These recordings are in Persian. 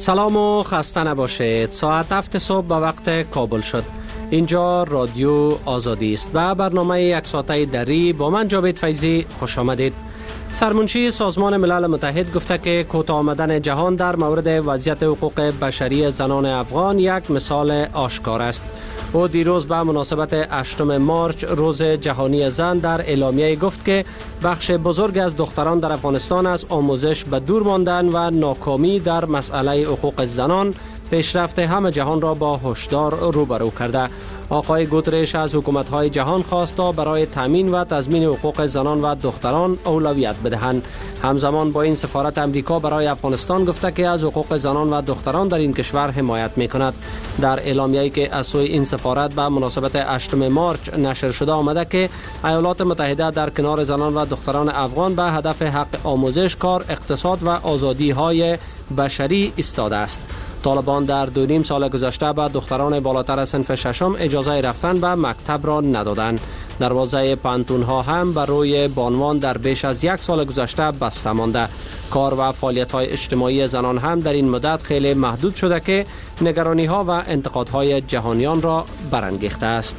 سلام و خسته نباشید. ساعت 7 صبح به وقت کابل شد. اینجا رادیو آزادی است و برنامه یک ساعته دری با من جاوید فیضی خوش آمدید. سرمنشی سازمان ملل متحد گفته که کوتاه آمدن جهان در مورد وضعیت حقوق بشری زنان افغان یک مثال آشکار است. او دیروز به مناسبت 8 مارچ روز جهانی زن در اعلامیه گفت که بخش بزرگ از دختران در افغانستان از آموزش به دور ماندن و ناکامی در مسئله حقوق زنان پیشرفت همه جهان را با هشدار روبرو کرده. آقای گوترش از حکومت‌های جهان خواست تا برای تامین و تضمین حقوق زنان و دختران اولویت بدهند. همزمان با این سفارت امریکا برای افغانستان گفته که از حقوق زنان و دختران در این کشور حمایت می‌کند. در اعلامیه‌ای که از سوی این سفارت به مناسبت 8 مارچ نشر شده آمده که ایالات متحده در کنار زنان و دختران افغان به هدف حق آموزش، کار، اقتصاد و آزادی‌های بشری ایستاده است. طالبان در 2.5 سال گذشته به دختران بالاتر از صنف ششم اجازه رفتن به مکتب را ندادند. دروازه پانتون‌ها هم بر روی بانوان در بیش از 1 سال گذشته بسته مانده. کار و فعالیت‌های اجتماعی زنان هم در این مدت خیلی محدود شده که نگرانی‌ها و انتقادهای جهانیان را برانگیخته است.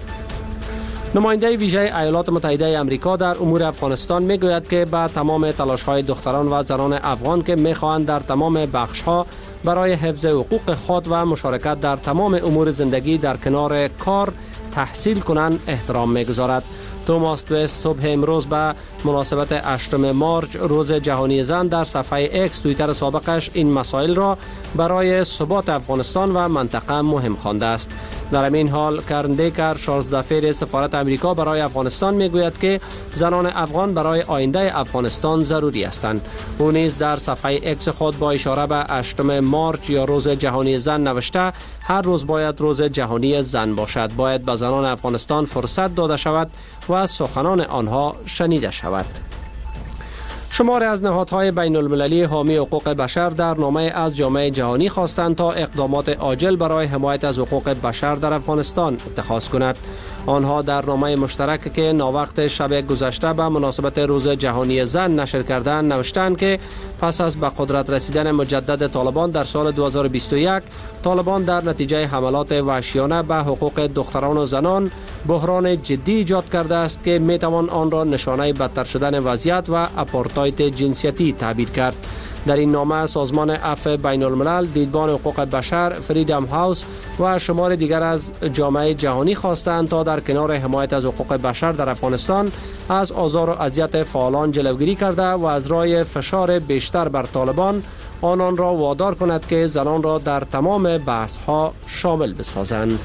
نماینده ویژه ایالات متحده آمریکا در امور افغانستان میگوید که با تمام تلاش‌های دختران و زنان افغان که می‌خواهند در تمام بخش‌ها برای حفظ حقوق خود و مشارکت در تمام امور زندگی در کنار کار تحصیل کنند احترام می‌گذارد. توماس دوست صبح امروز به مناسبت 8 مارچ روز جهانی زن در صفحه اکس توییتر سابقش این مسائل را برای ثبات افغانستان و منطقه مهم خوانده است. در همین حال کرندیکر 16 دفعه سفارت امریکا برای افغانستان میگوید که زنان افغان برای آینده افغانستان ضروری هستند. او نیز در صفحه اکس خود با اشاره به 8 مارچ یا روز جهانی زن نوشته هر روز باید روز جهانی زن باشد. باید به زنان افغانستان فرصت داده شود و سخنان آنها شنیده شود. شماری از نهادهای بین المللی حامی حقوق بشر در نامه از جامعه جهانی خواستند تا اقدامات عاجل برای حمایت از حقوق بشر در افغانستان اتخاذ کند. آنها در نامه مشترک که ناوقت شب گذشته به مناسبت روز جهانی زن نشر کردند نوشتند که پس از به قدرت رسیدن مجدد طالبان در سال 2021 طالبان در نتیجه حملات وحشیانه به حقوق دختران و زنان بحران جدی ایجاد کرده است که میتوان آن را نشانه بدتر شدن وضعیت و آپارتاید جنسیتی تعبیر کرد. در این نامه سازمان عفو بین الملل، دیدبان حقوق بشر، فریدم هاوس و شمار دیگر از جامعه جهانی خواستند تا در کنار حمایت از حقوق بشر در افغانستان از آزار و اذیت فعالان جلوگیری کرده و از راه فشار بیشتر بر طالبان آنان را وادار کند که زنان را در تمام بحث‌ها شامل بسازند.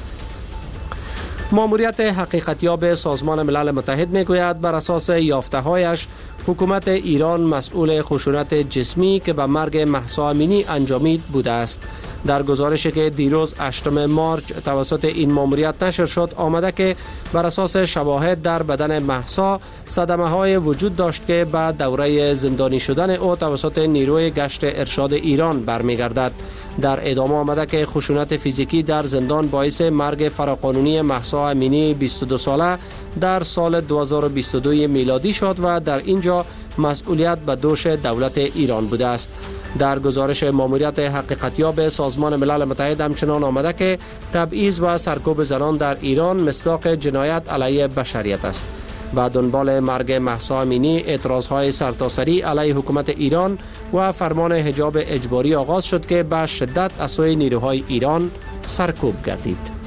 ماموریت حقیقتیاب سازمان ملل متحد میگوید بر اساس یافته‌هایش حکومت ایران مسئول خشونت جسمی که به مرگ مهسا امینی انجامید بوده است. در گزارشی که دیروز 8 مارچ توسط این ماموریت نشر شد آمده که بر اساس شواهد در بدن مهسا صدمه‌های وجود داشت که بعد دوره زندانی شدن او توسط نیروی گشت ارشاد ایران برمیگردد. در ادامه آمده که خشونت فیزیکی در زندان باعث مرگ فراقانونی مهسا امینی 22 ساله در سال 2022 میلادی شد و در اینجا مسئولیت به دوش دولت ایران بوده است. در گزارش ماموریت حقیقتیاب سازمان ملل متحد همچنان آمده که تبعیض و سرکوب زنان در ایران مصداق جنایت علیه بشریت است. با دنبال مرگ مهسا امینی اعتراضهای سرتاسری علیه حکومت ایران و فرمان حجاب اجباری آغاز شد که به شدت از سوی نیروهای ایران سرکوب گردید.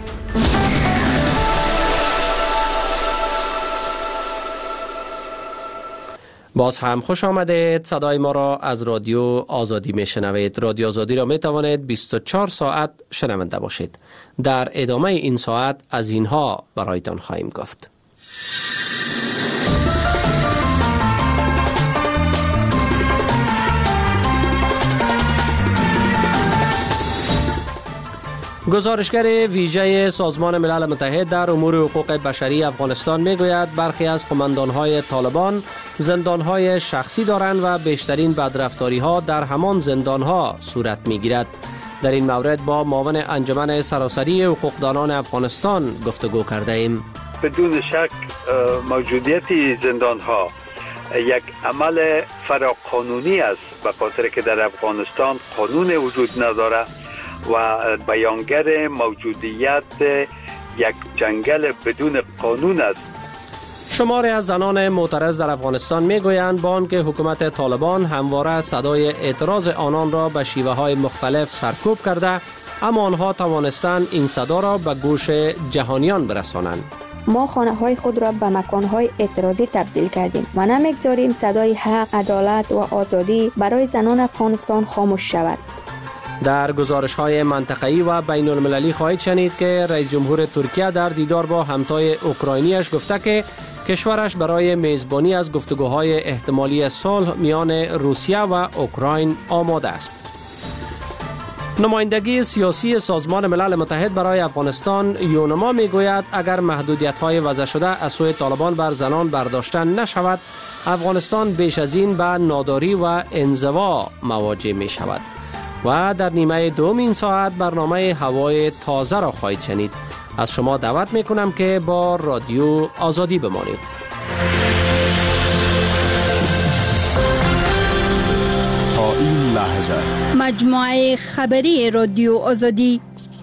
باز هم خوش آمدید. صدای ما را از رادیو آزادی می شنوید. رادیو آزادی را می توانید 24 ساعت شنونده باشید. در ادامه این ساعت از اینها برایتان خواهیم گفت. گزارشگر ویژه سازمان ملل متحد در امور حقوق بشری افغانستان میگوید برخی از قماندانهای طالبان زندانهای شخصی دارند و بیشترین بدرفتاری‌ها در همان زندانها صورت میگیرد. در این مورد با معاون انجمن سراسری حقوقدانان افغانستان گفتگو کرده ایم. بدون شک موجودیت زندانها یک عمل فراقانونی است، به خاطر که در افغانستان قانون وجود نداره و بیانگر موجودیت یک جنگل بدون قانون است. شماری از زنان معترض در افغانستان میگویند با آنکه حکومت طالبان همواره صدای اعتراض آنان را به شیوه های مختلف سرکوب کرده، اما آنها توانستند این صدا را به گوش جهانیان برسانند. ما خانه های خود را به مکان های اعتراضی تبدیل کردیم و نمیگذاریم صدای حق، عدالت و آزادی برای زنان افغانستان خاموش شود. در گزارش های منطقه‌ای و بین المللی خواهید شنید که رئیس جمهور ترکیه در دیدار با همتای اوکراینیش گفته که کشورش برای میزبانی از گفتگوهای احتمالی صلح میان روسیه و اوکراین آماده است. نمایندگی سیاسی سازمان ملل متحد برای افغانستان یونما میگوید اگر محدودیت‌های وضع شده از سوی طالبان بر زنان برداشته نشود، افغانستان بیش از این به ناداری و انزوا مواجه می شود. و در نیمه دوم این ساعت برنامه هوای تازه را خواهید شنید. از شما دعوت می کنم که با رادیو آزادی بمانید. تا این لحظه مجموعه خبری رادیو آزادی.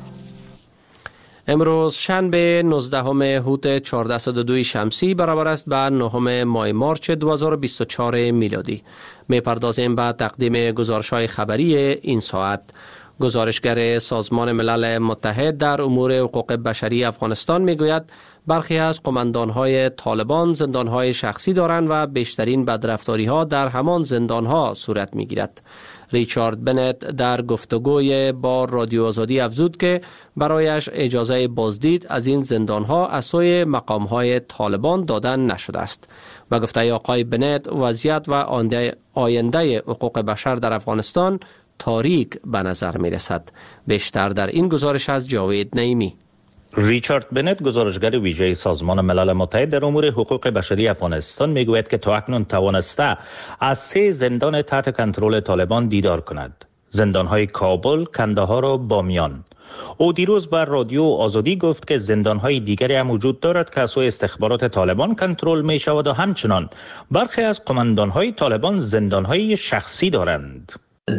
امروز شنبه 19 هوت 1402 شمسی برابر است به 9 ماه مارچ 2024 میلادی. میپردازیم به تقدیم گزارش‌های خبری این ساعت. گزارشگر سازمان ملل متحد در امور حقوق بشری افغانستان میگوید برخی از قماندان‌های طالبان زندان‌های شخصی دارند و بیشترین بدرفتاری‌ها در همان زندان‌ها صورت می‌گیرد. ریچارد بنت در گفتگوی با رادیو آزادی افزود که برایش اجازه بازدید از این زندان‌ها از سوی مقام‌های طالبان دادن نشده است. به گفته آقای بنت وضعیت و آینده حقوق بشر در افغانستان تاریک به نظر می رسد. بیشتر در این گزارش از جاوید نعیمی. ریچارد بنت گزارشگر ویژه سازمان ملل متحد در امور حقوق بشری افغانستان میگوید که تا اکنون توانسته از 3 زندان تحت کنترل طالبان دیدار کند: زندان‌های کابل، کندهار و بامیان. او دیروز بر رادیو آزادی گفت که زندان‌های دیگری هم وجود دارد که از سوی استخبارات طالبان کنترل می شود و همچنان برخی از قماندان‌های طالبان زندان‌های شخصی دارند.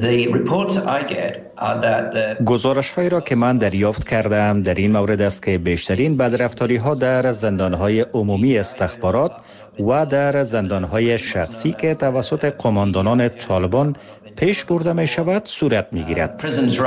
گزارش‌هایی را که من دریافت کردم در این مورد است که بیشترین بدرفتاری‌ها در زندان‌های عمومی استخبارات و در زندان‌های شخصی که توسط قماندانان طالبان پیش برده می شود صورت می گیرد.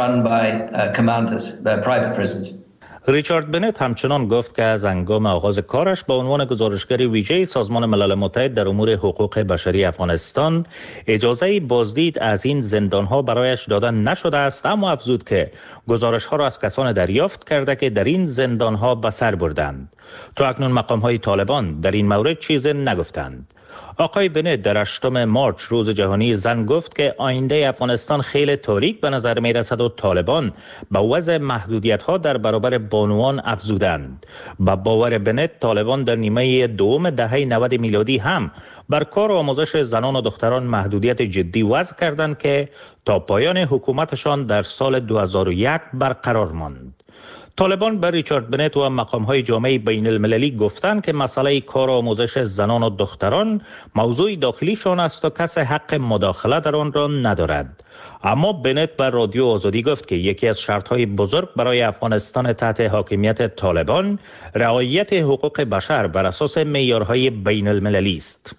ریچارد بنت همچنان گفت که از هنگام آغاز کارش به عنوان گزارشگر ویژه سازمان ملل متحد در امور حقوق بشری افغانستان اجازه بازدید از این زندانها برایش داده نشده است، اما افزود که گزارش‌ها را از کسان دریافت کرده که در این زندانها به سر بردند. تا اکنون مقام‌های طالبان در این مورد چیزی نگفتند. آقای بنت در 8 مارچ روز جهانی زن گفت که آینده افغانستان خیلی تاریک به نظر می رسد و طالبان به وضع محدودیت‌ها در برابر بانوان افزودند. با باور بنت طالبان در نیمه دوم دهه 90 میلادی هم بر کار و آموزش زنان و دختران محدودیت جدی وضع کردند که تا پایان حکومتشان در سال 2001 برقرار ماند. طالبان بر ریچارد بنت و مقام‌های جامعه بین المللی گفتند که مسئله کار و آموزش زنان و دختران موضوع داخلیشان است و کس حق مداخله در آن را ندارد. اما بنت بر رادیو آزادی گفت که یکی از شرط‌های بزرگ برای افغانستان تحت حاکمیت طالبان رعایت حقوق بشر بر اساس معیارهای بین المللی است.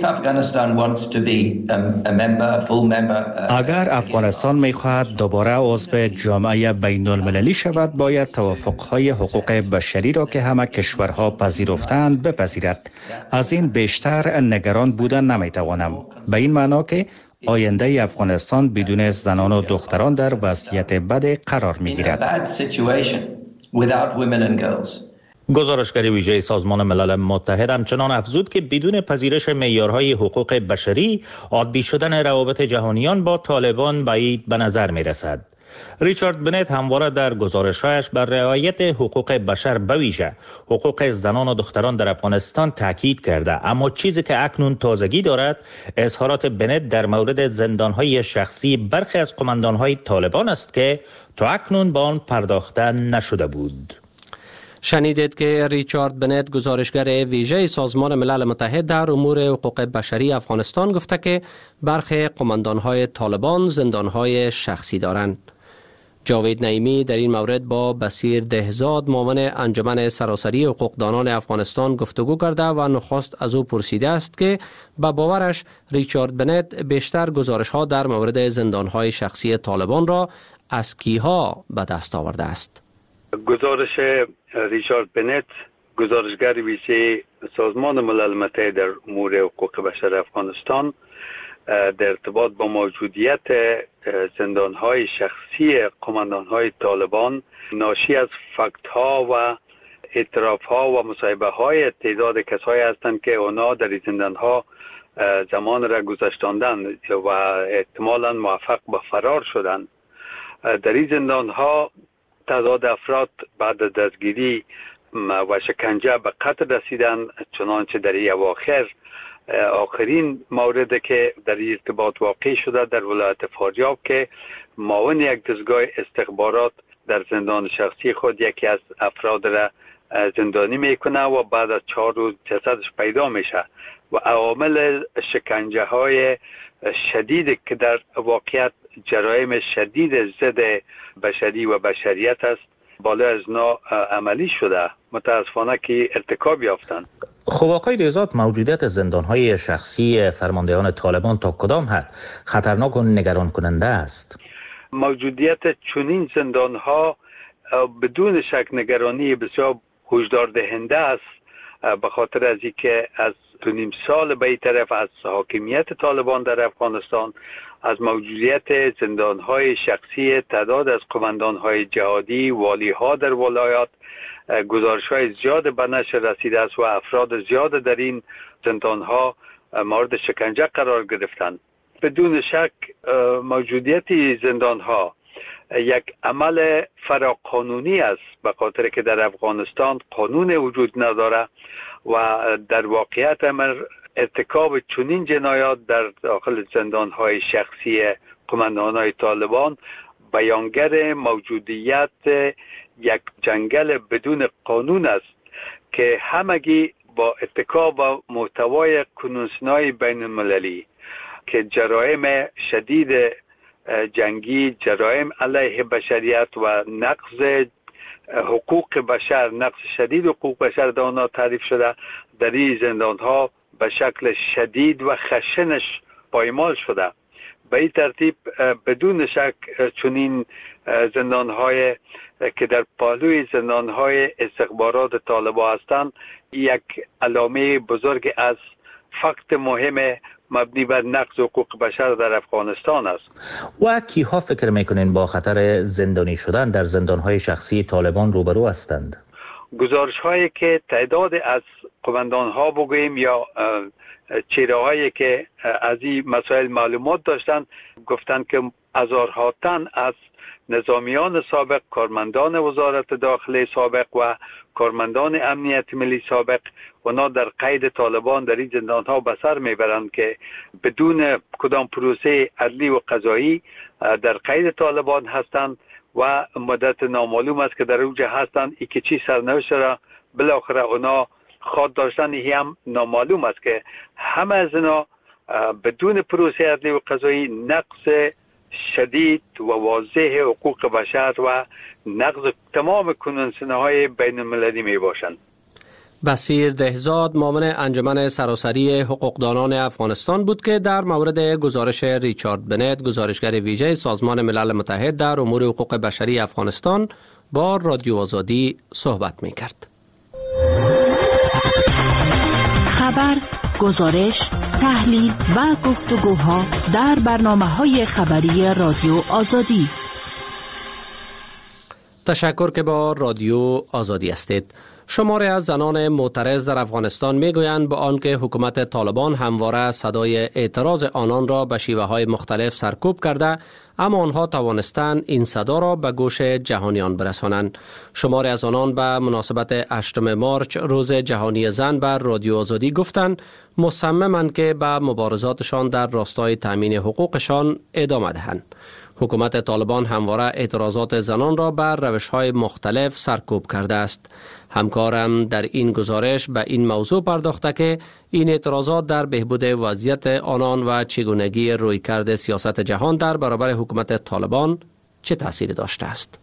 اگر افغانستان می‌خواهد دوباره عضو جامعه بین المللی شود، باید توافق‌های حقوق بشری را که همه کشورها پذیرفتند بپذیرد. از این بیشتر نگران بودن نمی‌توانم. به این معنا که آینده افغانستان بدون زنان و دختران در وضعیت بد قرار می‌گیرد. گزارشگر ویژه سازمان ملل متحد همچنان افزود که بدون پذیرش معیارهای حقوق بشری عادی شدن روابط جهانیان با طالبان بعید به نظر می رسد. ریچارد بنت همواره در گزارش‌هایش بر رعایت حقوق بشر به ویژه حقوق زنان و دختران در افغانستان تاکید کرده، اما چیزی که اکنون تازگی دارد اظهارات بنت در مورد زندان‌های شخصی برخی از قماندان‌های طالبان است که تا اکنون به آن پرداخته نشده بود. شنیدید که ریچارد بنت گزارشگر ویژه سازمان ملل متحد در امور حقوق بشری افغانستان گفته که برخی قماندان‌های طالبان زندان‌های شخصی دارند. جاوید نعیمی در این مورد با بصیر دهزاد معاون انجمن سراسری حقوقدانان افغانستان گفتگو کرده و نخست از او پرسیده است که به باورش ریچارد بنت بیشتر گزارش‌ها در مورد زندان‌های شخصی طالبان را از کیها به دست آورده است. گزارش ریچارد بنت، گزارشگر ویژه سازمان ملل متحد در امور حقوق بشر افغانستان، در ارتباط با موجودیت زندان‌های شخصی قماندان‌های طالبان ناشی از فکت‌ها و اعتراف‌ها و مصاحبه‌های تعداد کسایی هستند که اونا در زندان‌ها زمان را گذشتاندند و احتمالاً موفق به فرار شدند. در این زندان‌ها تعداد افراد بعد از دستگیری و شکنجه به قتل رسیدند، چنانچه در این اواخر آخرین مورد که در ارتباط واقع شده در ولایت فاریاب که معاون یک دستگاه استخبارات در زندان شخصی خود یکی از افراد را زندانی میکنه و بعد از 4 روز جسدش پیدا میشه و عوامل شکنجه های شدید که در واقعیت جرایم شدید ضد بشری و بشریت است بالا از نا عملی شده، متاسفانه که ارتکاب یافتند. خب آقای دهزاد، موجودیت زندان‌های شخصی فرماندهان طالبان تا کدام حد خطرناک و نگران کننده است؟ موجودیت چنین زندان‌ها بدون شک نگرانی بسیار هشدار دهنده است، به خاطر از اینکه از 2.5 سال به این طرف از حاکمیت طالبان در افغانستان، از موجودیت زندان‌های شخصی تعداد از قماندان‌های جهادی، والی‌ها در ولایات گزارش‌های زیاد به نشر رسیده است و افراد زیاد در این زندان‌ها مورد شکنجه قرار گرفتند. بدون شک موجودیت زندان‌ها یک عمل فراقانونی است، به خاطر که در افغانستان قانون وجود نداره و در واقعیت امر ارتکاب چنین جنایات در داخل زندان‌های شخصی قماندان‌های طالبان بیانگر موجودیت یک جنگل بدون قانون است که همگی با اتکا محتوای کنوانسیون‌های بین‌المللی که جرایم شدید جنگی، جرایم علیه بشریت و نقض حقوق بشر، نقض شدید حقوق بشر در آنها تعریف شده، در این زندان‌ها به شکل شدید و خشنش پایمال شده. به این ترتیب بدون شک چنین زندان‌های که در پهلوی زندان‌های استخبارات طالبان هستند یک علامه بزرگ از فکت مهم مبنی بر نقض حقوق بشر در افغانستان است. و کیها فکر میکنین با خطر زندانی شدن در زندان‌های شخصی طالبان روبرو هستند؟ گزارش‌هایی که تعداد از قماندان‌ها بگوییم یا چهره‌هایی که از این مسائل معلومات داشتند گفتند که هزارها تن از نظامیان سابق، کارمندان وزارت داخله سابق و کارمندان امنیت ملی سابق اونا در قید طالبان در این زندان‌ها به سر میبرند که بدون کدام پروسه عدلی و قضایی در قید طالبان هستند و مدت نامعلوم است که در اونجا هستند. ای که چی سرنوشت را بالاخره اونا خود داشتن هم نامعلوم است که همه از اینا بدون پروسه عدلی و قضایی نقض شدید و واضح حقوق بشر و نقض تمام کنوانسیون‌های بین‌المللی می باشند. بصیر دهزاد معاون انجمن سراسری حقوقدانان افغانستان بود که در مورد گزارش ریچارد بنت، گزارشگر ویژه سازمان ملل متحد در امور حقوق بشری افغانستان، با رادیو آزادی صحبت می کرد. خبر، گزارش، تحلیل و گفتگوها در برنامه‌های خبری رادیو آزادی. تشکر که با رادیو آزادی هستید. شماری از زنان معترض در افغانستان میگویند با آنکه حکومت طالبان همواره صدای اعتراض آنان را به شیوه‌های مختلف سرکوب کرده، اما آنها توانستند این صدا را به گوش جهانیان برسانند. شماری از آنان به مناسبت 8 مارچ روز جهانی زن بر رادیو آزادی گفتند مصممند که به مبارزاتشان در راستای تامین حقوقشان ادامه دهند. حکومت طالبان همواره اعتراضات زنان را بر روش‌های مختلف سرکوب کرده است. همکارم در این گزارش به این موضوع پرداخته که این اعتراضات در بهبود وضعیت آنان و چگونگی رویکرد سیاست جهان در برابر حکومت طالبان چه تأثیری داشته است؟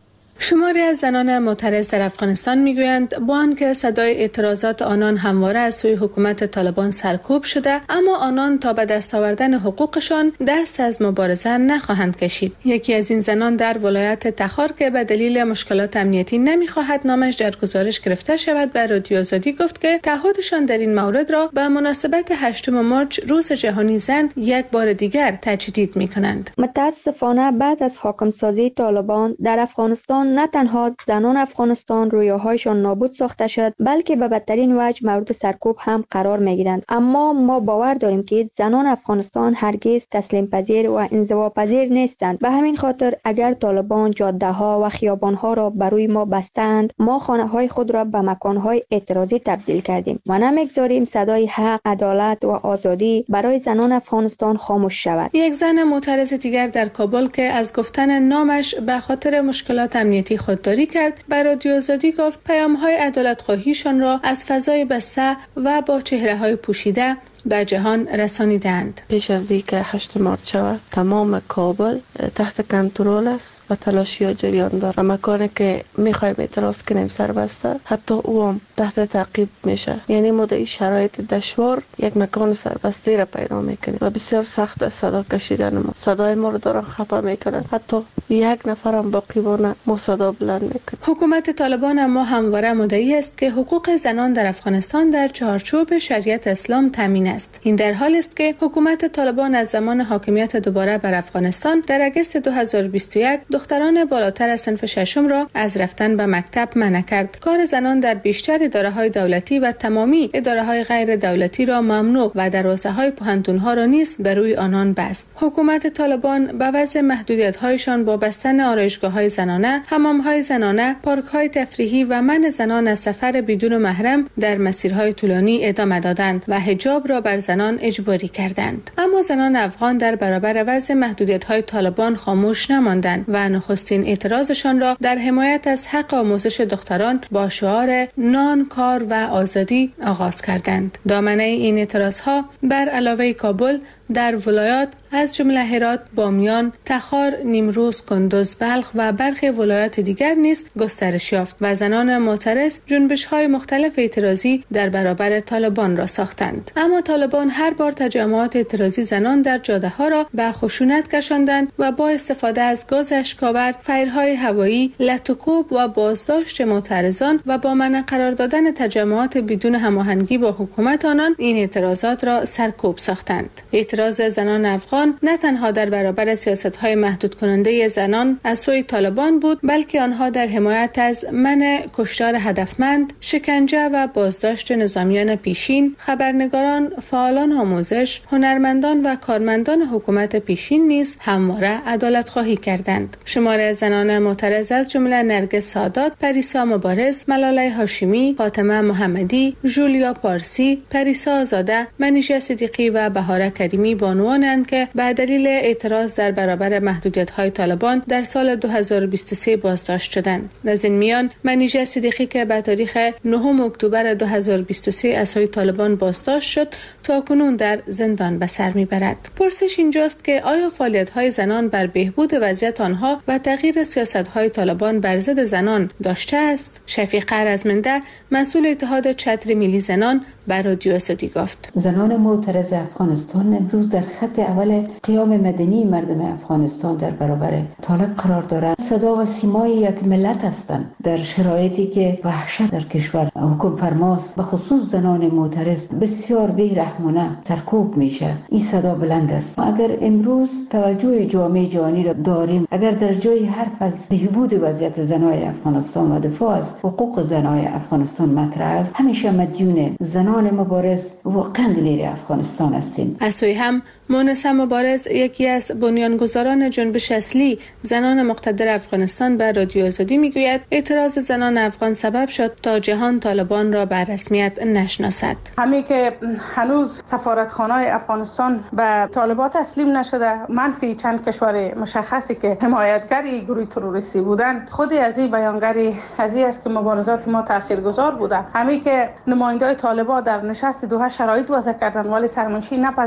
شماری از زنان معترض در افغانستان میگویند با آنکه صدای اعتراضات آنان همواره از سوی حکومت طالبان سرکوب شده، اما آنان تا به دست آوردن حقوقشان دست از مبارزه نخواهند کشید. یکی از این زنان در ولایت تخار که به دلیل مشکلات امنیتی نمیخواهد نامش در گزارش گرفته شود به رادیو آزادی گفت که تعهدشان در این مورد را به مناسبت 8 مارچ روز جهانی زن یک بار دیگر تجدید میکنند. متاسفانه بعد از حاکم سازی طالبان در افغانستان نه تنها زنان افغانستان رویاهایشان نابود ساخته شد، بلکه به بدترین وجه مورد سرکوب هم قرار میگیرند. اما ما باور داریم که زنان افغانستان هرگز تسلیم پذیر و انزوا پذیر نیستند. به همین خاطر اگر طالبان جاده ها و خیابان ها را بروی ما بستند، ما خانه های خود را به مکان های اعتراضی تبدیل کردیم و نمیگذاریم صدای حق، عدالت و آزادی برای زنان افغانستان خاموش شود. یک زن معترض دیگر در کابل که از گفتن نامش به خاطر مشکلات امنیتی خودداری کرد، به رادیو آزادی گفت پیام‌های عدالت‌خواهیشان را از فضای بسته و با چهره‌های پوشیده به جهان رسانیدند. پیش از اینکه 8 مارچ شود تمام کابل تحت کنترل است و تلاشی ها جریان دارد. مکانی که میخوایم اعتراض کنیم سربسته، حتی او هم تحت تعقیب میشه. یعنی ما در این شرایط دشوار یک مکان سربسته را پیدا میکنیم و بسیار سخت است صدا کشیدن ما. صدای ما رو دارن خفه میکنن، حتی یک نفر هم باقی بانه ما صدا بلند میکنیم. حکومت طالبان اما همواره مدعی است که حقوق زنان در افغانستان در چارچوب شریعت اسلام تامین است. این در حالی است که حکومت طالبان از زمان حاکمیت دوباره بر افغانستان در اگست 2021 دختران بالاتر از صنف ششم را از رفتن به مکتب منع کرد. کار زنان در بیشتر اداره‌های دولتی و تمامی اداره‌های غیر دولتی را ممنوع و دروازه‌های پوهنتون‌ها را نیز بر روی آنان بست. حکومت طالبان به وضع محدودیت‌هایشان با بستن آرایشگاه‌های زنانه، حمام‌های زنانه، پارک‌های تفریحی و منع زنان از سفر بدون محرم در مسیرهای طولانی ادامه دادند و حجاب را بر زنان اجباری کردند. اما زنان افغان در برابر وضع محدودیت‌های طالبان خاموش نماندند و نخستین اعتراضشان را در حمایت از حق آموزش دختران با شعار نان، کار و آزادی آغاز کردند. دامنه این اعتراضها بر علاوه کابل در ولایات از جمله هرات، بامیان، تخار، نیمروز، کندوز، بلخ و برخی ولایات دیگر نیز گسترش یافت و زنان معترض جنبش‌های مختلف اعتراضی در برابر طالبان را ساختند. اما طالبان هر بار تجمعات اعتراضی زنان در جاده‌ها را به خشونت کشاندند و با استفاده از گاز اشک‌آور، فایرهای هوایی، لطوکوب و بازداشت معترضان و با منع قرار دادن تجمعات بدون هماهنگی با حکومت آنان این اعتراضات را سرکوب ساختند. اعتراض زنان افغان نه تنها در برابر سیاست‌های محدود کننده زنان از سوی طالبان بود، بلکه آنها در حمایت از منع کشتار هدفمند، شکنجه و بازداشت نظامیان پیشین، خبرنگاران، فعالان آموزش، هنرمندان و کارمندان حکومت پیشین نیز همواره عدالت خواهی کردند. شماری از زنان معترض از جمله نرگس سادات، پریسا مبارز، ملاله هاشمی، فاطمه محمدی، جولیا پارسی، پریسا آزاده، منیژه صدیقی و بهاره کریمی بانوانند که به دلیل اعتراض در برابر محدودیت‌های طالبان در سال 2023 بازداشت شدند. از این میان منیژه صدیقی که به تاریخ 9 اکتبر 2023 از سوی طالبان بازداشت شد، تاکنون در زندان به سر میبرد. پرسش اینجاست که آیا فعالیت‌های زنان بر بهبود وضعیت آنها و تغییر سیاست‌های طالبان بر ضد زنان داشته است؟ شفیق رزمنده، مسئول اتحاد چتر ملی زنان، بر رادیو آزادی گفت: زنان معترض افغانستان امروز در خط اول قیام مدنی مردم افغانستان در برابر طالب قرار دارند. صدا و سیمای یک ملت هستند در شرایطی که وحشت در کشور حکم فرماست، به خصوص زنان معترض بسیار بی‌رحمانه سرکوب میشه. این صدا بلند است. اگر امروز توجه جامعه جهانی را داریم، اگر در جای حرف از بهبود وضعیت زنای افغانستان و دفاع از حقوق زنای افغانستان مطرح است، همیشه مدیون زنان مبارز و قندلیر افغانستان هستیم. از سوی هم مونس مبارز، یکی از بنیانگذاران جنبش اصلی زنان مقتدر افغانستان، به رادیو آزادی میگوید اعتراض زنان افغان سبب شد تا جهان طالبان را به رسمیت نشناسد. همین که هنوز سفارتخانه‌های افغانستان به طالبان تسلیم نشده، منفی چند کشور مشخصی که حمایتگری گروه تروریستی بودند، خودی از این بیانگری از این است که مبارزات ما تاثیرگذار بوده. همین که نمایندگان طالبان در نشست دوحه شرایط وضع کردند ولی سرمنشی نپذیرفت، به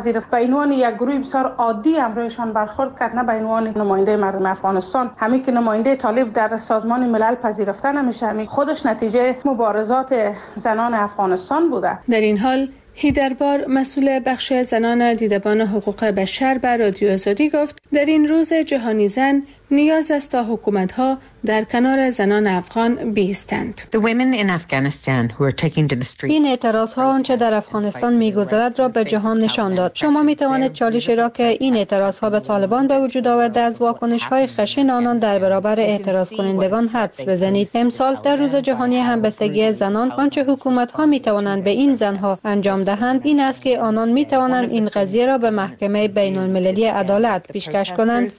عنوان یک گروه بسیار عادی امرویشان برخورد کرد، نه به عنوان نماینده مردم افغانستان. همین که نماینده طالب در سازمان ملل پذیرفته نمیشه، همین خودش نتیجه مبارزات زنان افغانستان بوده. در این حال هیدربار مسئول بخش زنان دیدبان حقوق بشر به رادیو آزادی گفت در این روز جهانی زن نیاز است تا حکومت‌ها در کنار زنان افغان بایستند. این اعتراض‌ها آنچه در افغانستان می‌گذرد را به جهان نشان داد. شما می‌توانید چالشی را که این اعتراض‌ها به طالبان به وجود آورده از واکنش‌های خشن آنان در برابر اعتراض کنندگان حدس بزنید. امسال در روز جهانی همبستگی زنان آنچه حکومت‌ها می‌توانند به این زن‌ها انجام دهند این است که آنان می‌توانند این قضیه را به محکمه بین‌المللی عدالت پیشکش کنند.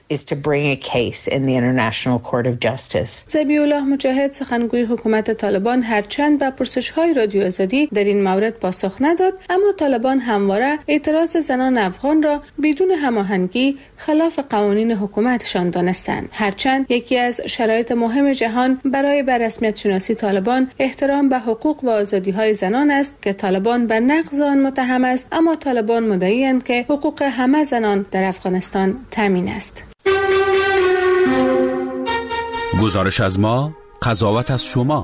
ذبیح الله مجاهد سخنگوی حکومت طالبان هرچند به پرسش‌های رادیو آزادی در این مورد پاسخ نداد، اما طالبان همواره اعتراض زنان افغان را بدون هماهنگی خلاف قوانین حکومتشان دانستند. هرچند یکی از شرایط مهم جهان برای به رسمیت شناسی طالبان احترام به حقوق و آزادی‌های زنان است که طالبان به نقض آن متهم است، اما طالبان مدعی‌اند که حقوق همه زنان در افغانستان تامین است. گزارش از ما، قضاوت از شما.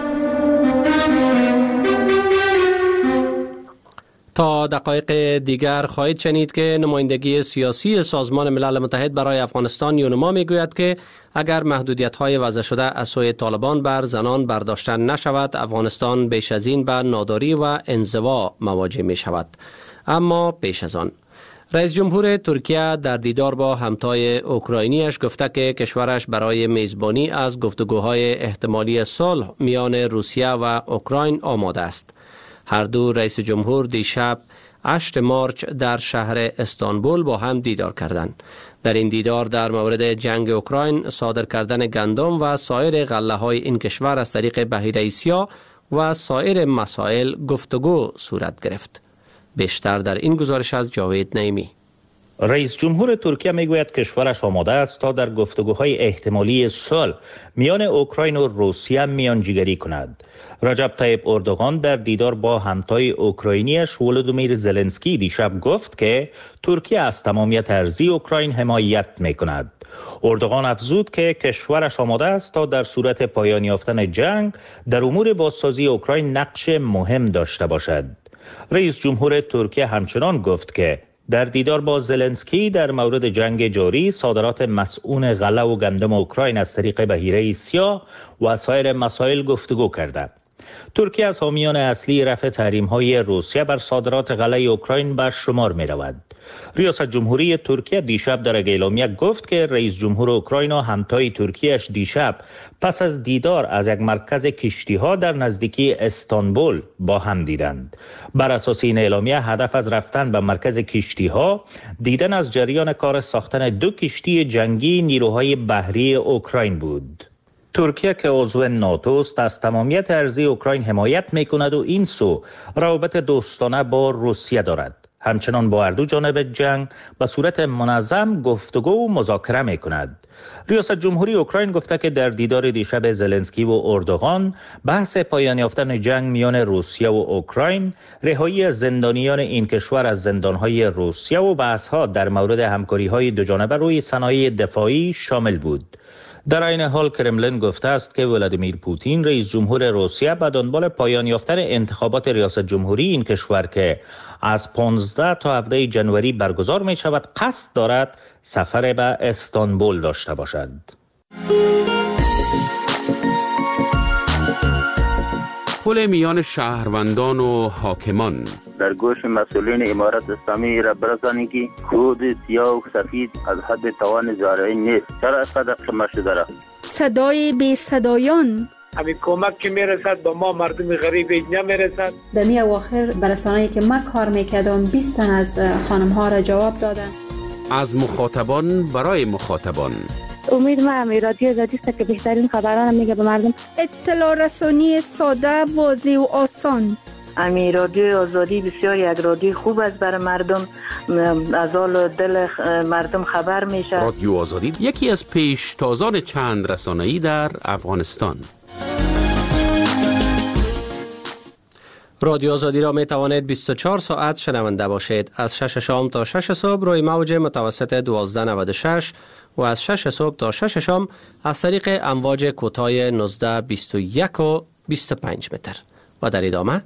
تا دقایق دیگر خواهید شنید که نمایندگی سیاسی سازمان ملل متحد برای افغانستان یونما میگوید که اگر محدودیت‌های وضع شده از سوی طالبان بر زنان برداشته نشود، افغانستان بیش از این به ناداری و انزوا مواجه می شود. اما پیش از آن رئیس جمهور ترکیه در دیدار با همتای اوکراینیش گفته که کشورش برای میزبانی از گفتگوهای احتمالی صلح میان روسیه و اوکراین آماده است. هر دو رئیس جمهور دیشب 8 مارچ در شهر استانبول با هم دیدار کردند. در این دیدار در مورد جنگ اوکراین، صادر کردن گندم و سایر غله‌های این کشور از طریق بحیره سیاه و سایر مسائل گفتگو صورت گرفت. بیشتر در این گزارش از جاوید نعیمی. رئیس جمهور ترکیه میگوید کشورش آماده است تا در گفتگوهای احتمالی صلح میان اوکراین و روسیه میانجیگری کند. رجب طیب اردوغان در دیدار با همتای اوکراینیش ولودیمیر زلنسکی دیشب گفت که ترکیه از تمامیت ارضی اوکراین حمایت میکند. اردوغان افزود که کشورش آماده است تا در صورت پایان یافتن جنگ در امور بازسازی اوکراین نقش مهم داشته باشد. رئیس جمهور ترکیه همچنان گفت که در دیدار با زلنسکی در مورد جنگ جاری، صادرات مسئول غله و گندم اوکراین از طریق بحیره سیاه و سایر مسائل گفتگو کرده. ترکیه از حامیان اصلی رفع تحریم‌های روسیه بر صادرات غله اوکراین به شمار می‌رود. ریاست جمهوری ترکیه دیشب در اعلامیه گفت که رئیس جمهور اوکراین و همتای ترکیه‌اش دیشب پس از دیدار از یک مرکز کشتی‌ها در نزدیکی استانبول با هم دیدند. بر اساس این اعلامیه هدف از رفتن به مرکز کشتی‌ها دیدن از جریان کار ساختن 2 کشتی جنگی نیروهای بحری اوکراین بود. ترکیه که عضو ناتو است از تمامیت ارضی اوکراین حمایت می‌کند و این سو روابط دوستانه با روسیه دارد. همچنان با هر دو جانب جنگ به صورت منظم گفتگو و مذاکره می‌کند. ریاست جمهوری اوکراین گفته که در دیدار دیشب زلنسکی و اردوغان بحث پایان یافتن جنگ میان روسیه و اوکراین، رهایی زندانیان این کشور از زندان‌های روسیه و بحث‌ها در مورد همکاری‌های دوجانبه روی صنایع دفاعی شامل بود. در این حال کرملین گفته است که ولادیمیر پوتین رئیس جمهور روسیه به دنبال پایان یافتن انتخابات ریاست جمهوری این کشور که از 15 تا 17 ژانویه برگزار می شود قصد دارد سفر به استانبول داشته باشد. پل میان شهروندان و حاکمان. در گوش مسئولین امارت اسلامی را برسانید که خود سیاه و سفید از حد توان زارعی نیست. چرا اینقدر قمه شده را؟ صدای بی صدایان. همین کمک که میرسد به ما مردم غریب نمیرسد. در می اواخر برسانه‌ای که من کار میکردم 20 تن از خانم ها را جواب دادن. از مخاطبان برای مخاطبان. امید ما رادیو آزادی است که بهترین خبران میگه به مردم. اطلاع رسانی ساده، واضح و آسان. رادیو آزادی بسیار یک رادیو خوب است برای مردم، از حال دل مردم خبر میشه. رادیو آزادی یکی از پیشتازان چند رسانه‌ای در افغانستان. رادیو آزادی را می توانید 24 ساعت شنونده باشید. از 6 شام تا 6 صبح روی موج متوسط 1296 و از 6 صبح تا 6 شام از طریق امواج کوتاه 19 21 و 25 متر. و در ادامه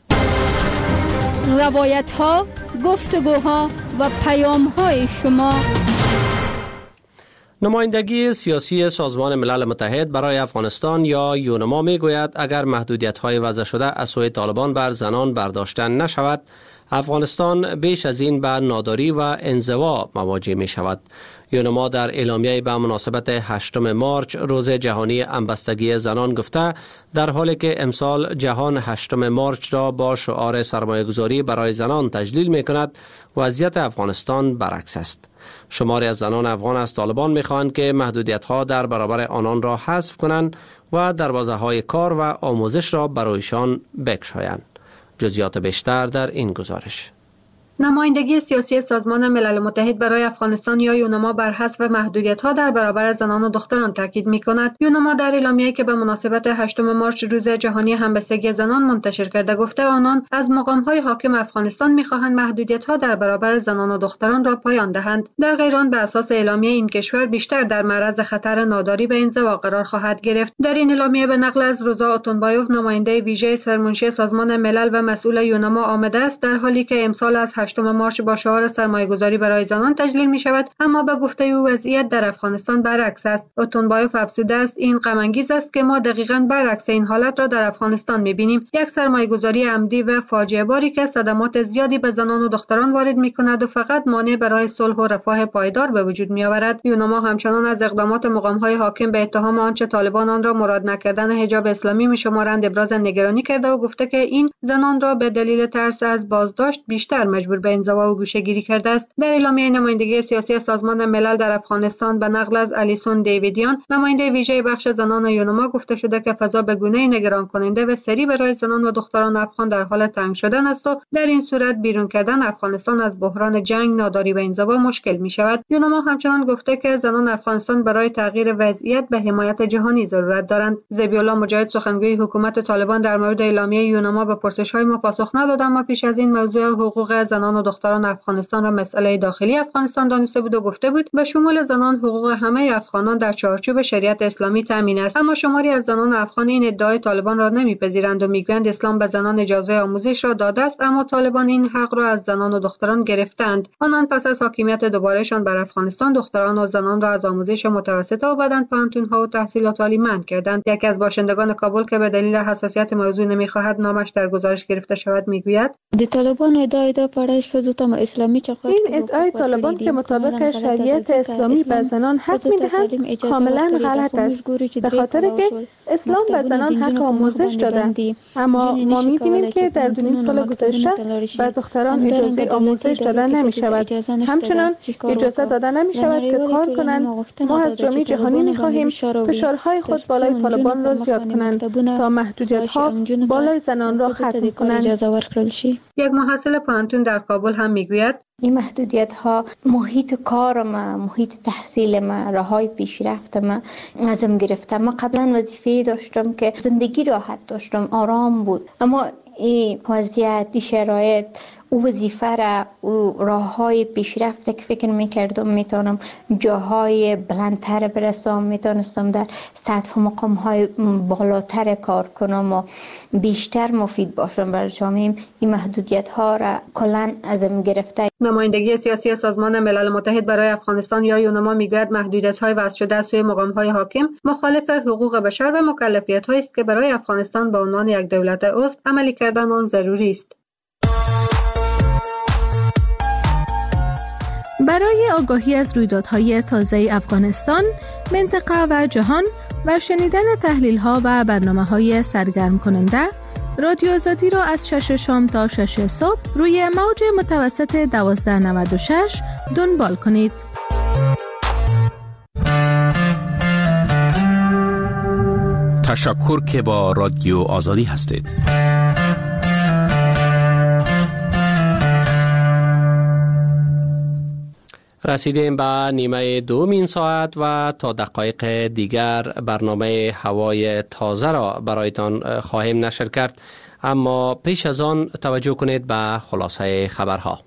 روایت ها، گفتگوها و پیام های شما. نمایندگی سیاسی سازمان ملل متحد برای افغانستان یا یونما می گوید اگر محدودیت‌های وضع شده از سوی طالبان بر زنان برداشته نشود، افغانستان بیش از این به ناداری و انزوا مواجه می شود. یونما در اعلامیه به مناسبت 8 مارچ روز جهانی همبستگی زنان گفته در حالی که امسال جهان 8 مارچ را با شعار سرمایه‌گذاری برای زنان تجلیل می کند، وضعیت افغانستان برعکس است. شماری از زنان افغان از طالبان می خواهند که محدودیت‌ها در برابر آنان را حذف کنند و دروازه‌های کار و آموزش را برایشان بگشایند. جزئیات بیشتر در این گزارش. نمایندگی سیاسی سازمان ملل متحد برای افغانستان یا یونما بر حذف محدودیت‌ها در برابر زنان و دختران تاکید می‌کند. یونما در اعلامیه‌ای که به مناسبت 8 مارچ روز جهانی همبستگی زنان منتشر کرده گفته آنان از مقام‌های حاکم افغانستان می‌خواهند محدودیت‌ها در برابر زنان و دختران را پایان دهند. در غیر آن به اساس اعلامیه این کشور بیشتر در معرض خطر ناداری و انزوا قرار خواهد گرفت. در این اعلامیه به نقل از روزا اتونبایوف نماینده ویژه سرمنشی سازمان ملل و مسئول یونما آمده است در حالی که امسال از 8 مارچ با شعار سرمایه‌گذاری برای زنان تجلیل می شود، اما به گفته او وضعیت در افغانستان برعکس است. اتونبایوف افزوده است این غم انگیز است که ما دقیقاً برعکس این حالت را در افغانستان می بینیم، یک سرمایه‌گذاری عمدی و فاجعه باری که صدمات زیادی به زنان و دختران وارد می کند و فقط مانع برای صلح و رفاه پایدار به وجود می آورد. یونما همچنان از اقدامات مقام‌های حاکم به اتهام آنچه طالبان آن را مراد نکردن حجاب اسلامی می شمارند ابراز نگرانی کرده و گفته که این زنان را به دلیل ترس از بازداشت بیشتر مجبور به انزوا و گوشه‌گیری کرده است. در اعلامیه نمایندگی سیاسی سازمان ملل در افغانستان به نقل از الیسون دیویدیان نماینده ویژه بخش زنان یونما گفته شده که فضا به گونه‌ای نگران کننده و سری برای زنان و دختران افغان در حال تنگ شدن است و در این صورت بیرون کردن افغانستان از بحران جنگ، ناداری و انزوا مشکل می شود. یونما همچنان گفته که زنان افغانستان برای تغییر وضعیت به حمایت جهانی ضرورت دارند. ذبیح‌الله مجاهد سخنگوی حکومت طالبان در مورد اعلامیه یونما به پرسش‌های ما پاسخ نداد، اما پیش از این موضوع حقوق زنان و دختران افغانستان را مسئله داخلی افغانستان دانسته بود و گفته بود به شمول زنان حقوق همه افغانان در چارچوب شریعت اسلامی تامین است. اما شماری از زنان افغان این ادعای طالبان را نمیپذیرند و میگویند اسلام به زنان اجازه آموزش را داده است، اما طالبان این حق را از زنان و دختران گرفتند. آنان پس از حاکمیت دوبارهشان بر افغانستان دختران و زنان را از آموزش متوسطه و بعداً پانتون‌ها و تحصیلات عالی منع کردند. یکی از باشندگان کابل که به دلیل حساسیت موضوع نمیخواهد نامش در گزارش گرفته شود میگوید طالبان ادعای اسلامی این ادعای طالبان که مطابق شریعت اسلامی به زنان حق میدهند کاملا غلط است، به خاطر که اسلام به زنان حق آموزش داده، اما ما میبینیم که در 2.5 سال گذشته به دختران اجازه آموزش داده نمی شود، همچنان اجازه داده نمی شود که کار کنند. ما از جامعه جهانی میخواهیم فشارهای خود بالای طالبان را زیاد کنند تا محدودیت ها بالای زنان را ختم کنند. یک محصل پانتون در کابل هم میگوید این محدودیت ها محیط کارم، محیط تحصیلم، راههای پیشرفتم ازم گرفته. ما قبلا وظیفه داشتم که زندگی راحت داشتم، آرام بود، اما این وضعیت، این شرایط او وظیفه را او راههای پیشرفت که فکر میکردم میتونم جاهای بلندتر برسم، میتونستم در سطح مقامهای بالاتر کار کنم و بیشتر مفید باشم برای جامعه، این محدودیت ها را کلا ازم گرفته. نمایندگی سیاسی سازمان ملل متحد برای افغانستان یا یونما میگوید محدودیت‌های وضع شده از سوی مقام‌های حاکم مخالف حقوق بشر و مکلفیت‌هایی است که برای افغانستان به عنوان یک دولت عضو عملی کردن آن ضروری است. برای آگاهی از رویدادهای تازه افغانستان، منطقه و جهان و شنیدن تحلیل‌ها و برنامه‌های سرگرم کننده، رادیو آزادی را از 6 شام تا 6 صبح روی موج متوسط 1296 دنبال کنید. تشکر که با رادیو آزادی هستید. رسیدیم به نیمه دوم این ساعت و تا دقایق دیگر برنامه هوای تازه را برایتان خواهیم نشر کرد. اما پیش از آن توجه کنید به خلاصه خبرها.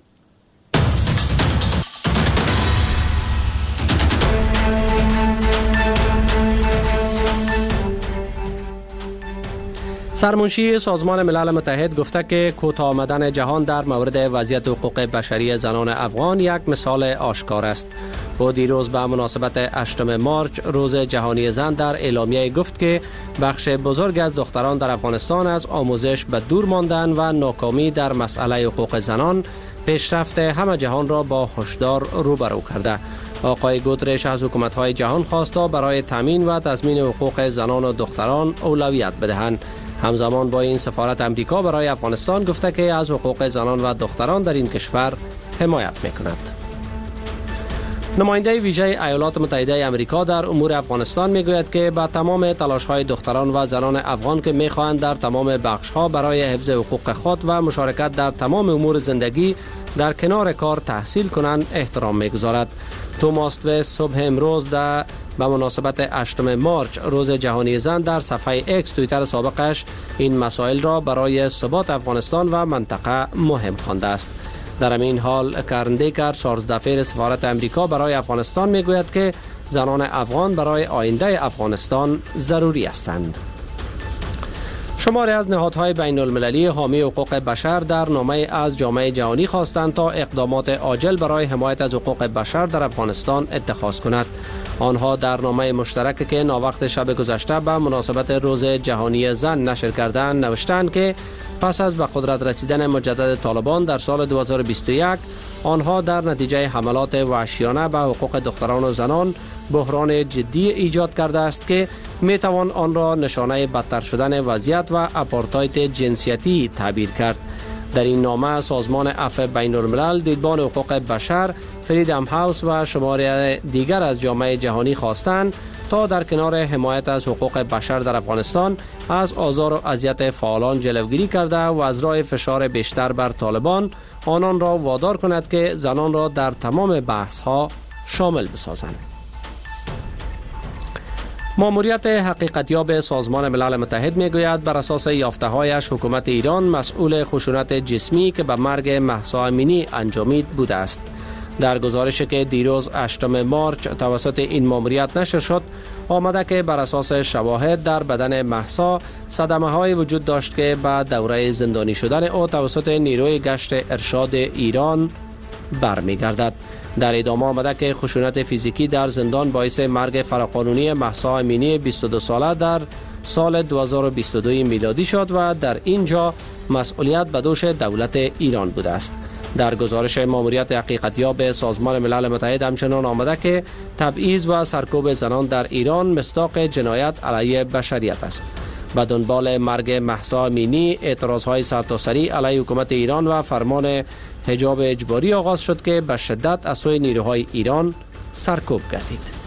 سرمنشی سازمان ملل متحد گفته که کوتاه آمدن جهان در مورد وضعیت حقوق بشری زنان افغان یک مثال آشکار است. او دیروز به مناسبت 8 مارچ روز جهانی زن در اعلامیه گفت که بخش بزرگ از دختران در افغانستان از آموزش به دور ماندن و ناکامی در مسئله حقوق زنان پیشرفت همه جهان را با هشدار روبرو کرده. آقای گوترش از حکومت‌های جهان خواست تا برای تامین و تضمین حقوق زنان و دختران اولویت بدهند. همزمان با این سفارت امریکا برای افغانستان گفته که از حقوق زنان و دختران در این کشور حمایت می‌کند. نماینده ویژه ایالات متحده آمریکا در امور افغانستان میگوید که با تمام تلاش‌های دختران و زنان افغان که می‌خواهند در تمام بخش‌ها برای حفظ حقوق خود و مشارکت در تمام امور زندگی در کنار کار تحصیل کنند احترام می‌گذارد. توماس وست صبح امروز به مناسبت 8 مارچ روز جهانی زن در صفحه اکس توییتر سابقش این مسائل را برای ثبات افغانستان و منطقه مهم خوانده است. در این حال کارن دیکر چارلز دفیر سفارت امریکا برای افغانستان میگوید که زنان افغان برای آینده افغانستان ضروری هستند. شماری از نهادهای بین المللی حامی حقوق بشر در نامه از جامعه جهانی خواستند تا اقدامات عاجل برای حمایت از حقوق بشر در افغانستان اتخاذ کند. آنها در نامه مشترک که ناوقت شب گذشته به مناسبت روز جهانی زن نشر کردند نوشتند که پس از به قدرت رسیدن مجدد طالبان در سال 2021 آنها در نتیجه حملات وحشیانه به حقوق دختران و زنان بحران جدی ایجاد کرده است که میتوان آن را نشانه بدتر شدن وضعیت و آپارتاید جنسیتی تعبیر کرد. در این نامه سازمان عفو بین الملل، دیدبان حقوق بشر، فریدم هاوس و شماری دیگر از جامعه جهانی خواستند تا در کنار حمایت از حقوق بشر در افغانستان از آزار و اذیت فعالان جلوگیری کرده و از راه فشار بیشتر بر طالبان آنان را وادار کند که زنان را در تمام بحث‌ها شامل بسازند. ماموریت حقیقتیاب سازمان ملل متحد میگوید بر اساس یافته‌هایش حکومت ایران مسئول خشونت جسمی که به مرگ مهسا امینی انجامید بوده است. در گزارشی که دیروز 8 مارچ توسط این ماموریت نشر شد آمده که بر اساس شواهد در بدن مهسا صدمه‌های وجود داشت که بعد دوره زندانی شدن او توسط نیروی گشت ارشاد ایران برمیگردد. در ادامه آمده که خشونت فیزیکی در زندان باعث مرگ فراقانونی مهسا امینی 22 ساله در سال 2022 میلادی شد و در اینجا مسئولیت به دوش دولت ایران بوده است. در گزارش ماموریت حقیقتیاب سازمان ملل متحد همچنان آمده که تبعیض و سرکوب زنان در ایران مصداق جنایت علیه بشریت است. به دنبال مرگ مهسا امینی اعتراضهای سرتاسری علیه حکومت ایران و فرمان حجاب اجباری آغاز شد که به شدت از سوی نیروهای ایران سرکوب گردید.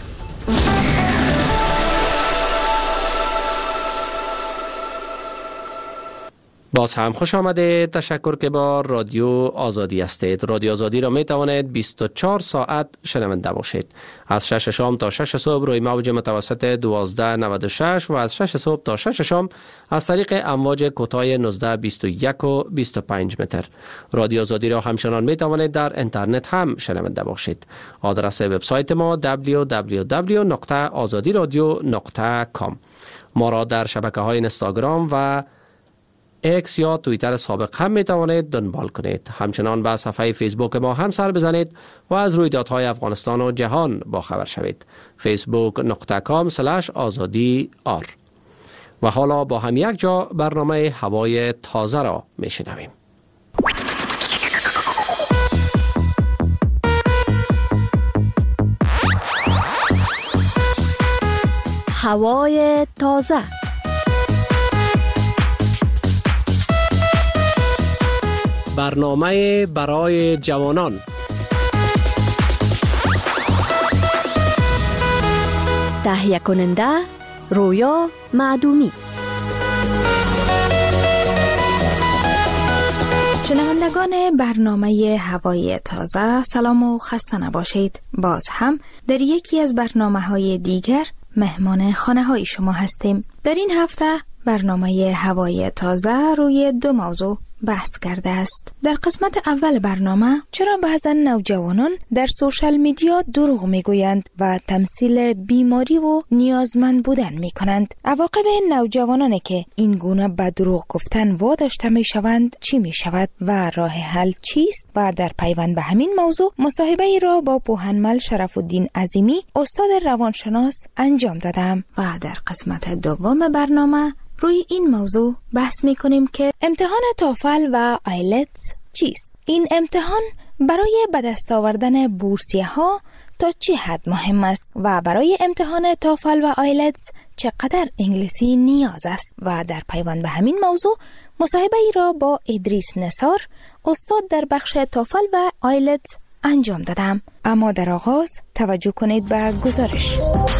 باز هم خوش آمده. تشکر که با رادیو آزادی هستید. رادیو آزادی را می توانید 24 ساعت شنونده باشید. از 6 شام تا 6 صبح روی موج متوسط 1296 و از 6 صبح تا 6 شام از طریق امواج کوتاه 19 21 و 25 متر. رادیو آزادی را همچنان می توانید در اینترنت هم شنونده باشید. آدرس وبسایت ما www.azadiradio.com. ما را در شبکه‌های اینستاگرام و ایکس یا توییتر سابق هم می توانید دنبال کنید. همچنان به صفحه فیسبوک ما هم سر بزنید و از رویدادهای افغانستان و جهان باخبر شوید. facebook.com/azadi.r. و حالا با هم یک جا برنامه هوای تازه را می شنویم. هوای تازه. برنامه برای جوانان. تهیه کننده رویا معدومی. شنوندگان برنامه هوای تازه، سلام و خسته نباشید. باز هم در یکی از برنامه‌های دیگر مهمان خانه‌های شما هستیم. در این هفته برنامه هوای تازه روی دو موضوع بحث کرده است. در قسمت اول برنامه چرا بعضا نوجوانان در سوشال میدیا دروغ میگویند و تمثیل بیماری و نیازمند بودن میکنند. عواقب نوجوانانی که این گونه به دروغ گفتن واداشته میشوند چی میشود و راه حل چیست؟ و در پیوند به همین موضوع مصاحبه ای را با پوهنمل شرف الدین عظیمی استاد روانشناس انجام دادم و در قسمت دوم برنامه روی این موضوع بحث میکنیم که امتحان توفل و آیلتس چیست؟ این امتحان برای به دست آوردن بورسیه ها تا چه حد مهم است و برای امتحان توفل و آیلتس چقدر انگلیسی نیاز است؟ و در پیوند به همین موضوع مصاحبه ای را با ادریس نثار استاد در بخش توفل و آیلتس انجام دادم. اما در آغاز توجه کنید به گزارش.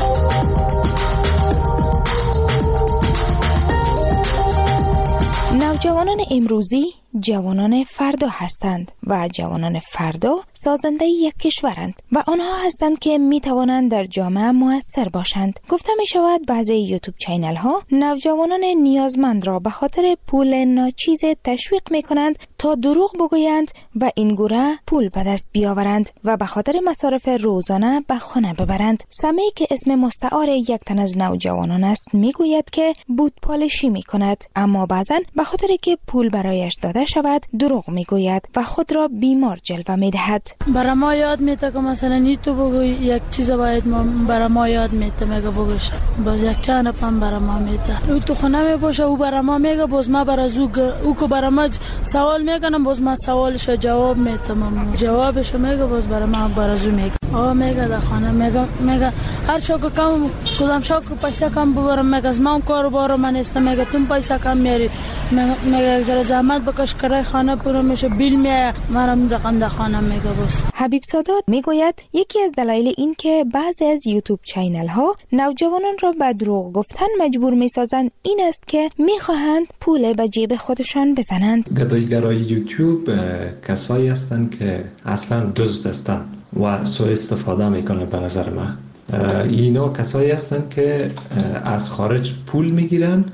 نوجوانان امروزی جوانان فردا هستند و جوانان فردا سازنده یک کشورند و آنها هستند که می توانند در جامعه مؤثر باشند. گفته می شود بعضی یوتیوب چینل ها نوجوانان نیازمند را به خاطر پول ناچیز تشویق می کنند تا دروغ بگویند و این گونه پول به دست بیاورند و به خاطر مصارف روزانه به خانه ببرند. سمی که اسم مستعار یک تن از نوجوانان است می گوید که بود پالشی می کند، اما بعضا به خاطر که پول برایش داده شود دروغ میگوید و خود را بیمار جلوه میدهد. برای ما یاد میده که مثلا نی تو بگوی یک چیز باید ما برای ما یاد میده میگه بگوش باز یک چند پم برای ما میده او تو خونه میباشه او برای ما میگه باز ما برای او که برای ما سوال میکنم باز ما سوالش جواب میدم جوابش میگه باز برای ما برای زو میگه میگه در خانه میگه هر شو که کم کدام شو که پیسه کم ببرم میگه از ما کار بارو من است میگه تو پیسه کم میاری میگه زر زحمت بکش کرای خانه پورا میشه بیل میایه منم رقم در خانه میگه باز. حبیب سادات میگوید یکی از دلایل این که بعضی از یوتیوب چینل ها نوجوانان را به دروغ گفتن مجبور میسازند این است که میخواهند پول به جیب خودشان بزنند. گدایی‌گرای یوتیوب کسایی هستند که اصلا دزد هستند و سوء استفاده میکنه. به نظر من اینا کسایی هستند که از خارج پول میگیرن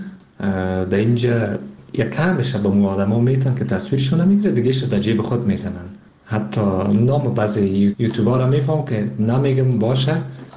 در اینجا یک کمش به مو آدم ها میتن که تصویرشون نمیگیره دیگه شد در جیب خود میزنن. حتی نام بعضی یوتیوبر را میفهم که نمیگم باشه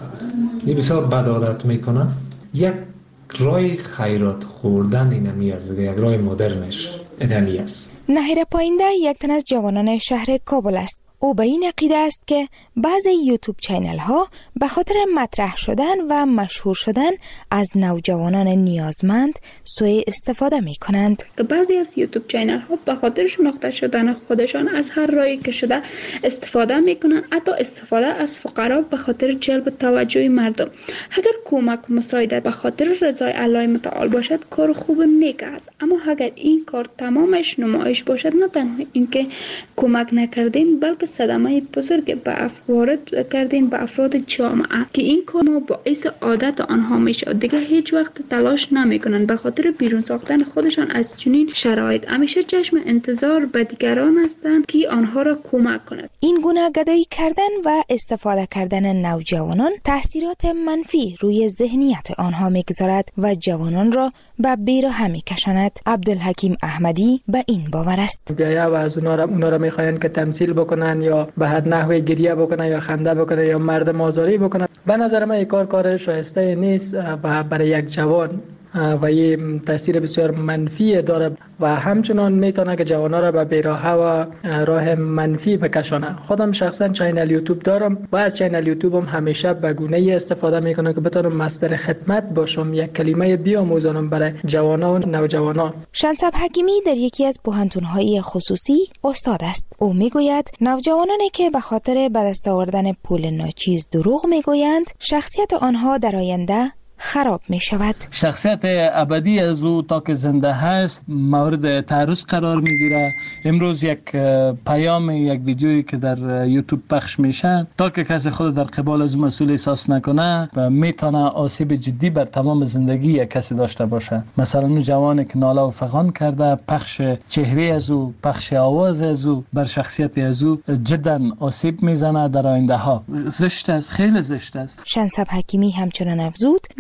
این بسیار بد عادت میکنن. یک رای خیرات خوردن اینمی است، یک رای مدرنش اینمی است. نهیر پاینده یک تن از جوانان شهر کابل است. او به این عقیده است که بعضی یوتیوب چینل ها به خاطر مطرح شدن و مشهور شدن از نوجوانان نیازمند سوء استفاده می کنند. بعضی از یوتیوب چینل ها به خاطر شناخته شدن خودشان از هر راهی که شده استفاده می کنند، حتی استفاده از فقرا به خاطر جلب توجه مردم. اگر کمک و مساعدت به خاطر رضای الله متعال باشد کار خوب و نیک است، اما اگر این کار تمامش نمایش باشد نه تنها اینکه کمک نکردیم بلکه صدمه بزرگ به وارد کردین به افراد جامعه که این کار باعث عادت آنها میشه. دیگه هیچ وقت تلاش نمیکنن به خاطر بیرون ساختن خودشان از چنین شرایط. همیشه چشم انتظار به دیگران هستند که آنها را کمک کنند. این گونه گدایی کردن و استفاده کردن نوجوانان تاثیرات منفی روی ذهنیت آنها میگذارد و جوانان را به بیراه میکشاند. عبدالحکیم احمدی به این باور است. بیایا و از اونا را میخواین که تمثیل بکنن یا به هر نحوی گریه بکنن یا خنده بکنن یا مردم آزاری بکنن. به نظر من این کار شایسته نیست و برای یک جوان و یه تاثیر بسیار منفی داره و همچنان میتونه که جوانا را به بیراهه و راه منفی بکشانه. خودم شخصا چینل یوتیوب دارم و از چینل یوتیوبم همیشه به گونه استفاده میکنم که بتونم مصدر خدمت باشم، یک کلمه بیاموزانم برای جوانا و نوجوانا. شنصب حکیمی در یکی از پوهنتون‌های خصوصی استاد است. او میگوید نوجوانانی که به خاطر به دست آوردن پول ناچیز دروغ میگویند شخصیت آنها در آینده خراب می شود. شخصیت ابدی از او تا که زنده هست مورد تعرض قرار می گیره. امروز یک پیام، یک ویدیویی که در یوتیوب پخش میشه تا که کسی خود در قبال از مسئول احساس نکنه و میتونه آسیب جدی بر تمام زندگی یک کسی داشته باشه. مثلا اون جوانی که ناله و فغان کرده، پخش چهره از او، پخش آواز از او بر شخصیت از او جدا آسیب میزنه در آینده ها. زشت است، خیلی زشت است. شنصب حکیمی همچنان افزود در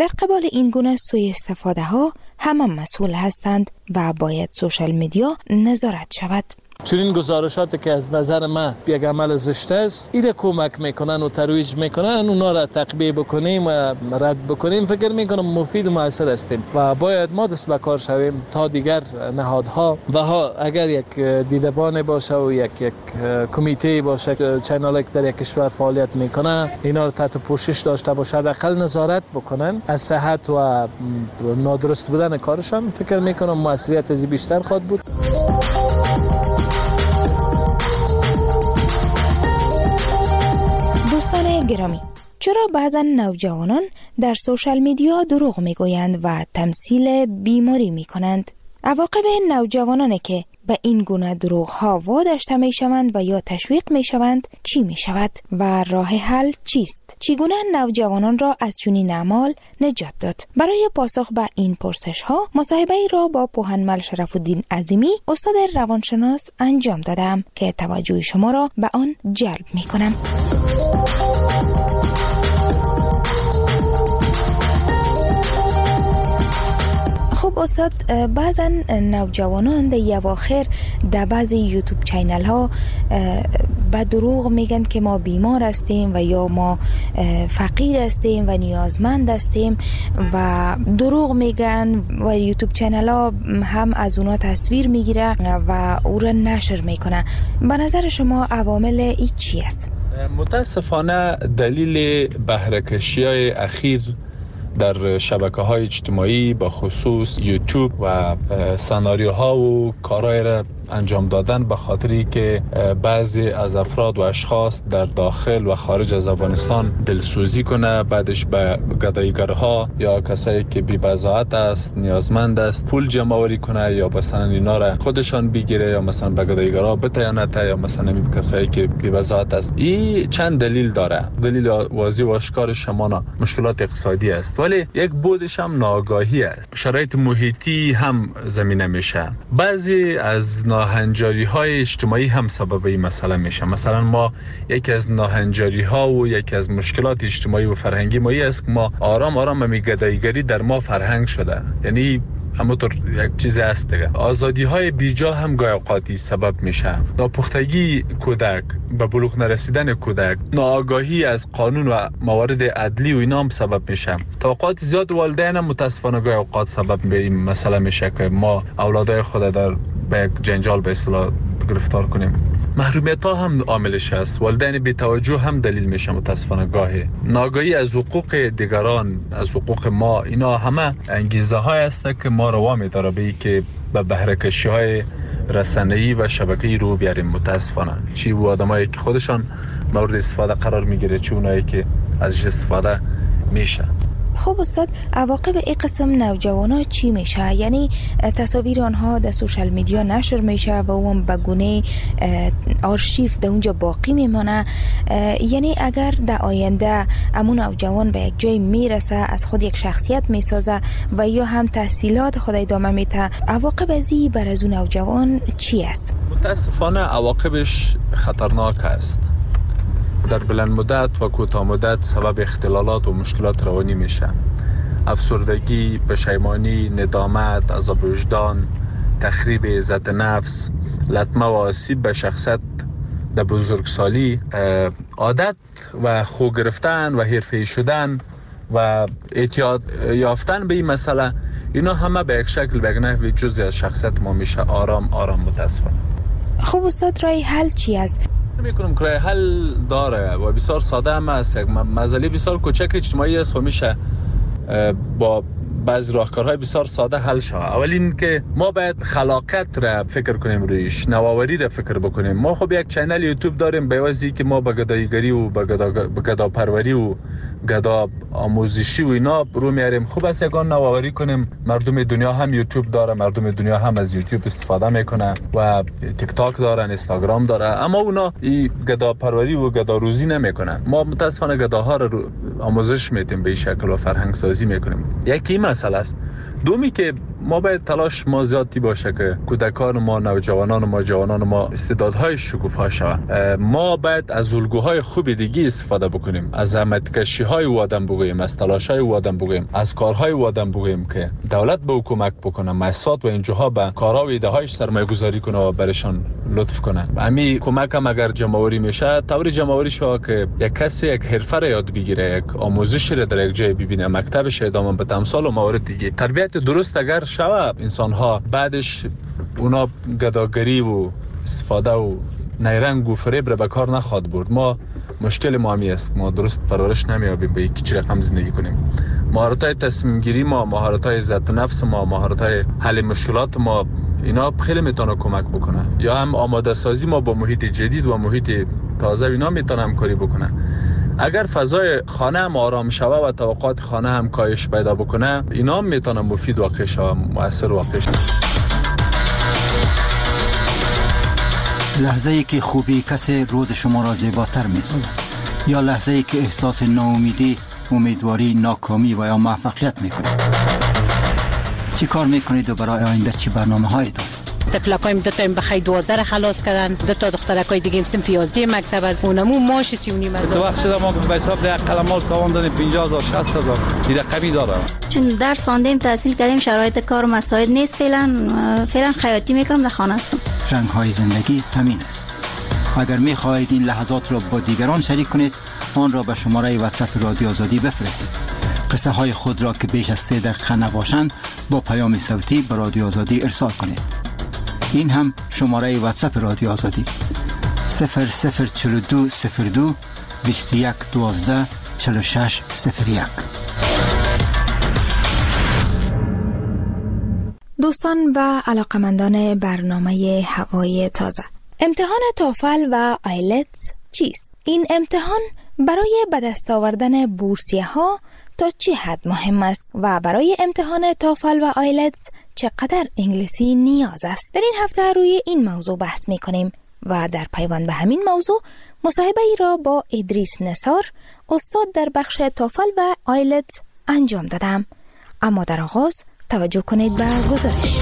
در قبال این گونه سوء استفاده ها همه مسئول هستند و باید سوشال میدیا نظارت شود. چون این گزارشاتی که از نظر من یک عمل زشت است، ایره کمک میکنن و ترویج میکنن، اونا را تقبیه بکنیم و رد بکنیم، فکر میکنم مفید و موثر هستیم و باید ما دست به کار شویم تا دیگر نهادها و اگر یک دیدبان باشه و یک کمیته باشه، چنل که در یک کشور فعالیت میکنه، اینا را تحت پوشش داشته باشه، حداقل نظارت بکنن از صحت و نادرست بودن کارشان، فکر میکنم موثریت از بیشتر خواهد بود. گرامی، چرا بعضا نوجوانان در سوشال میدیا دروغ میگویند و تمثیل بیماری میکنند؟ عواقب نوجوانانی که به این گونه دروغ ها واداشته میشوند و یا تشویق میشوند چی میشود و راه حل چیست؟ چگونه نوجوانان را از چنین اعمال نجات داد؟ برای پاسخ به این پرسش ها مصاحبه ای را با پوهنمل شرف الدین عظیمی، استاد روانشناس انجام دادم که توجه شما را به آن جلب میکنم. خب استاد، بعضا نوجوانان در اواخر در بعضی یوتیوب چینل ها به دروغ میگن که ما بیمار هستیم و یا ما فقیر هستیم و نیازمند هستیم و دروغ میگن و یوتیوب چینل ها هم از اونا تصویر میگیره و او را نشر میکنه. به نظر شما عوامل این چی است؟ متاسفانه دلیل بهره‌کشی های اخیر در شبکه‌های اجتماعی با خصوص یوتیوب و سناریوها و کارهای را انجام دادن به خاطری که بعضی از افراد و اشخاص در داخل و خارج از افغانستان دلسوزی کنه، بعدش به گداییگرها یا کسایی که بی‌بضاعت است، نیازمند است، پول جمع آوری کنه یا مثلا اینا را خودشان بگیره یا مثلا به گداییگرها بتیانه یا مثلا کسایی که بی‌بضاعت است. این چند دلیل داره. دلیل واضح و آشکارش همان مشکلات اقتصادی است، ولی یک بودش هم ناآگاهی است. شرایط محیطی هم زمینه میشه. بعضی از ناهنجاری های اجتماعی هم سبب این مسئله میشه. مثلا ما یکی از ناهنجاری ها و یکی از مشکلات اجتماعی و فرهنگی ما است که ما آرام آرام گداییگری در ما فرهنگ شده، یعنی همونطور یک چیز هست دیگه. آزادی های بیجا هم گاهی اوقاتی سبب میشه. ناپختگی کودک، به بلوغ نرسیدن کودک، ناآگاهی از قانون و موارد عدلی و اینا هم سبب میشه. تا اوقات زیاد والدین هم متاسفانه گاهی اوقات سبب به این مسئله میشه که ما اولادای خود در به جنجال به اصطلاح گرفتار کنیم. محرومیت ها هم عاملش است. والدین بی توجه هم دلیل میشه متاسفانه گاهی. ناآگاهی از حقوق دیگران، از حقوق ما، اینا همه انگیزه های است که ما رو وامی داره به این که به بهره‌کشی های رسانه‌ای و شبکه‌ای رو بیاریم. متاسفانه چی و آدمایی که خودشان مورد استفاده قرار میگیره، چی اونایی که ازش استفاده میشه. خب استاد، عواقب این قسم نوجوانا چی میشه؟ یعنی تصاویر آنها در سوشال میدیا نشر میشه و اون به گونه آرشیو در اونجا باقی میمانه. یعنی اگر در آینده امون نوجوان به یک جای میرسه، از خود یک شخصیت میسازه و یا هم تحصیلات خود ادامه میده، عواقب ازی بر از اون نوجوان چی است؟ متاسفانه عواقبش خطرناک است. در بلند مدت و کوتاه مدت سبب اختلالات و مشکلات روانی میشه. افسردگی، پشیمانی، ندامت، عذاب وجدان، تخریب عزت نفس، لطمه و آسیب به شخصیت در بزرگسالی، عادت و خو گرفتن و حرفه‌ای شدن و اعتیاد یافتن به این مسئله، اینا همه به یک شکل به یک نحوی جزئی از شخصیت ما میشه. آرام آرام متاسفانه. خب استاد، رای حل چی است؟ میکنم که رای حل داره و بسیار ساده هم است. یک مسئله بسیار کوچک اجتماعی است و میشه با بعضی راهکارهای بسیار ساده حل شود. اول این که ما باید خلاقیت را فکر کنیم، رویش نوآوری را فکر بکنیم. ما خب یک چینل یوتیوب داریم به واسطه که ما به گداییگری و به گداپروری و گدا آموزشی و اینا رو میاریم. خوب است یگان نوآوری کنیم. مردم دنیا هم یوتیوب داره، مردم دنیا هم از یوتیوب استفاده میکنه و تیک تاک دارن، اینستاگرام داره، اما اونا این گداپروری و گداروزی نمیکنن. ما متاسفانه گداها رو آموزش میدیم به این شکل و فرهنگ سازی میکنیم. یکی مسئله است. دومی که ما باید تلاش ما زیادی باشه که کودکان ما، نوجوانان ما، جوانان ما استعدادهای شکوفا شوند. ما باید از الگوهای خوب دیگه استفاده بکنیم، از زحمتکشی ها های او آدم بگوییم، از تلاش های او آدم بگوییم، از کارهای او آدم بگوییم که دولت به کمک بکنه، مؤسسات و انجوها به کارها و ایده هایش سرمایه گذاری کنه و برشان لطف کنه. همین کمک هم اگر جمع‌آوری میشه، طور جمع‌آوری شو که یک کسی یک حرفه را یاد بگیره، یک آموزش را در یک جای ببینه، مکتبش ادامه بده، امثال و موارد دیگه. تربیت درست اگر شوه، انسان ها بعدش اونا گداگری و استفاده و نیرنگ و فریب را به کار نخواد برد. ما مشکل ما همی است، ما درست پرورش نمیابیم به یک چی رقم زندگی کنیم. مهارت‌های تصمیم گیری ما، مهارت‌های عزت نفس ما، مهارت‌های حل مشکلات ما، اینا خیلی میتونه کمک بکنه. یا هم آماده سازی ما با محیط جدید و محیط تازه، اینا میتونه همکاری بکنه. اگر فضای خانه هم آرام شوه و توقعات خانه هم کاهش پیدا بکنه، اینا هم میتونه مفید واقع شوه، مؤثر واقع شوه. لحظه ای که خوبی کسی روز شما را زیباتر می‌سازد، یا لحظه ای که احساس ناامیدی، امیدواری، ناکامی و یا موفقیت میکنید. چی کار میکنید و برای آینده چی برنامه‌هایی دارید؟ تفلقایم دو تا بخای 12 خلاص کردن، دو تا دخترکای دیگه هم صنف 11 مکتب از اونمو ماش 39,000. تو وقت شده ما به حساب ده قلمال تواندن 50,000 60,000 دیگه رقمی داره. چون درس خواندیم، تحصیل کردیم، شرایط کار مساعد نیست، فعلا خیاطی میکنم، در خانه هستم. رنگ‌های زندگی همین است. اگر می‌خواهید این لحظات را با دیگران شریک کنید، آن را به شماره واتساپ رادیو آزادی بفرستید. قصه های خود را که بیش از 3 دقیقه نباشند با پیام صوتی به رادیو آزادی ارسال کنید. این هم شماره واتساپ رادیو آزادی 004202 21 12 46 01. دوستان و علاقمندان برنامه هوای تازه، امتحان توفل و آیلتس چیست؟ این امتحان برای به دست آوردن بورسیه ها تا چه حد مهم است و برای امتحان توفل و آیلتس چقدر انگلیسی نیاز است؟ در این هفته روی این موضوع بحث می کنیم و در پیوند به همین موضوع مصاحبه ای را با ادریس نثار، استاد در بخش توفل و آیلتس انجام دادم. اما در آغاز توجه کنید به گزارش.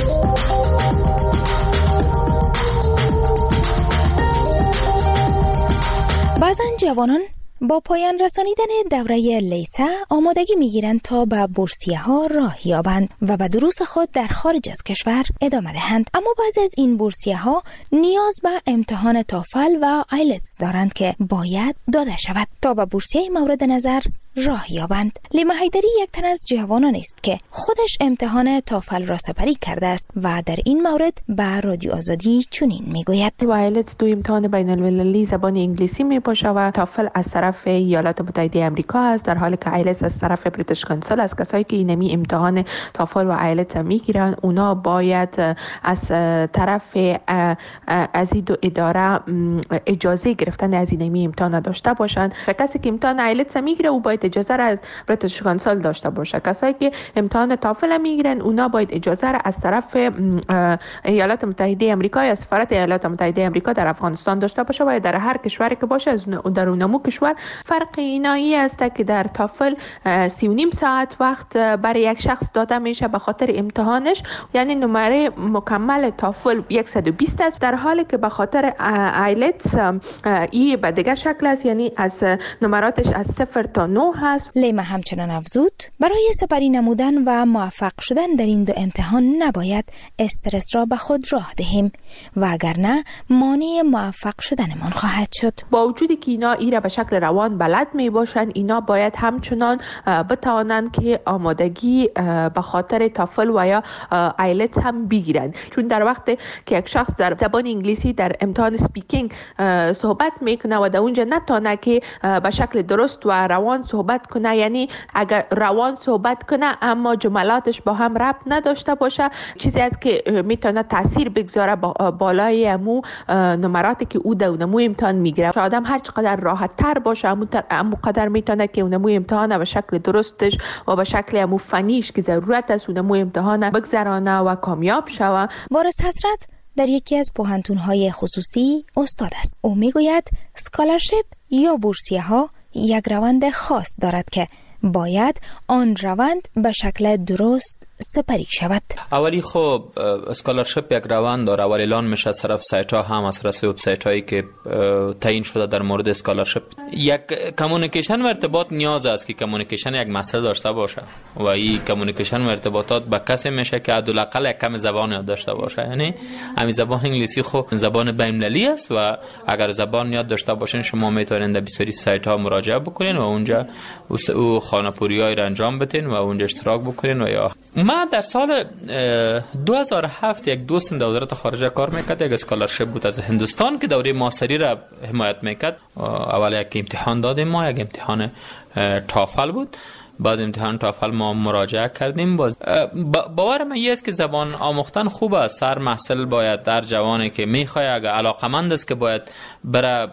بعضن جوانان با پایان رسانیدن دوره لیسه آمادگی میگیرند تا به بورسیه ها راه یابند و به دروس خود در خارج از کشور ادامه دهند. اما بعضی از این بورسیه ها نیاز به امتحان توفل و آیلتس دارند که باید داده شود تا به بورسیه مورد نظر راه یابند. لیما حیدری یک تن از جوانان است که خودش امتحان توفل را سپری کرده است و در این مورد به رادیو آزادی چنین میگوید: آیلتس دو امتحان بین المللی زبان انگلیسی می باشه و توفل از طرف ایالات متحده آمریکا است، در حالی که آیلتس از طرف بریتیش کانسل است. کسایی که اینمی امتحان توفل و آیلتس میگیرن اونا باید از طرف از این دو اداره اجازه گرفتن از اینمی امتحان داشته باشند. کسی که امتحان آیلتس میگیره او باید اجازه را از بریتیش کانسل داشته باشه. کسایی که امتحان توفل میگیرن اونا باید اجازه را از طرف ایالات متحده آمریکا یا سفارت ایالات متحده آمریکا در افغانستان داشته باشه و در هر کشوری که باشه در اونمو کشور. فرق اینایی است که در توفل 3.5 ساعت وقت برای یک شخص داده میشه به خاطر امتحانش، یعنی نمره مکمل توفل 120 است، در حالی که به خاطر آیلتس ای به دیگه شکل است، یعنی از نمراتش از 0 تا 9 هست. لیما همچنان افزود برای سپری نمودن و موفق شدن در این دو امتحان نباید استرس را به خود راه دهیم و اگر نه مانع موفق شدنمان خواهد شد. با وجودی که اینا را به شکل روان بلد می باشند، اینا باید همچنان بتوانند که آمادگی به خاطر توفل و یا آیلتس هم بگیرند، چون در وقت که یک شخص در زبان انگلیسی در امتحان سپیکینگ صحبت میکنه و در اونجا نتونه که به شکل درست و روان صحبت کنه، یعنی اگر روان صحبت کنه اما جملاتش با هم ربط نداشته باشه، چیزی است که میتونه تاثیر بگذاره بالای امو نمراتی که او در اونمو امتحان میگیره. آدم هر چقدر راحت تر باشه امو قدر میتونه که اونمو امتحان به شکل درستش و به شکل امو فنیش که ضرورت است اونمو امتحان بگذرانه و کامیاب شوه. وارث حسرت در یکی از پوهنتون‌های خصوصی استاد است. او میگوید اسکالرشیپ یا بورسیه ها یک روند خاص دارد که باید آن روند به شکل درست سپری شود. اولی خب اسکالرشیپ یک روند داره، اولی اعلان میشه از طرف سایت ها هم از طرف وبسایت هایی که تعیین شده در مورد اسکالرشیپ. یک کمیونیکیشن و ارتباط نیاز است که کمیونیکیشن یک مسئله داشته باشه و این کمیونیکیشن و ارتباطات با کسی میشه که حداقل یک کم زبان یاد داشته باشه. یعنی همین زبان انگلیسی خو زبان بین‌المللی است و اگر زبان یاد داشته باشین شما میتونید در بسیاری سایت ها مراجعه بکنین و اونجا او خانه‌پوری‌های را انجام بدین و اونجا اشتراک بکنین. و یا من در سال 2007 یک دوستم در وزارت خارجه کار میکرد، یک اسکالرشپ بود از هندوستان که دوره ماستری را حمایت میکرد. اول یک امتحان دادیم ما، یک امتحان تافل بود. بعد امتحان تافل ما مراجعه کردیم. باور من است که زبان آموختن خوب است. هر محصل باید در جوانی که میخواد اگر علاقمند است که باید بره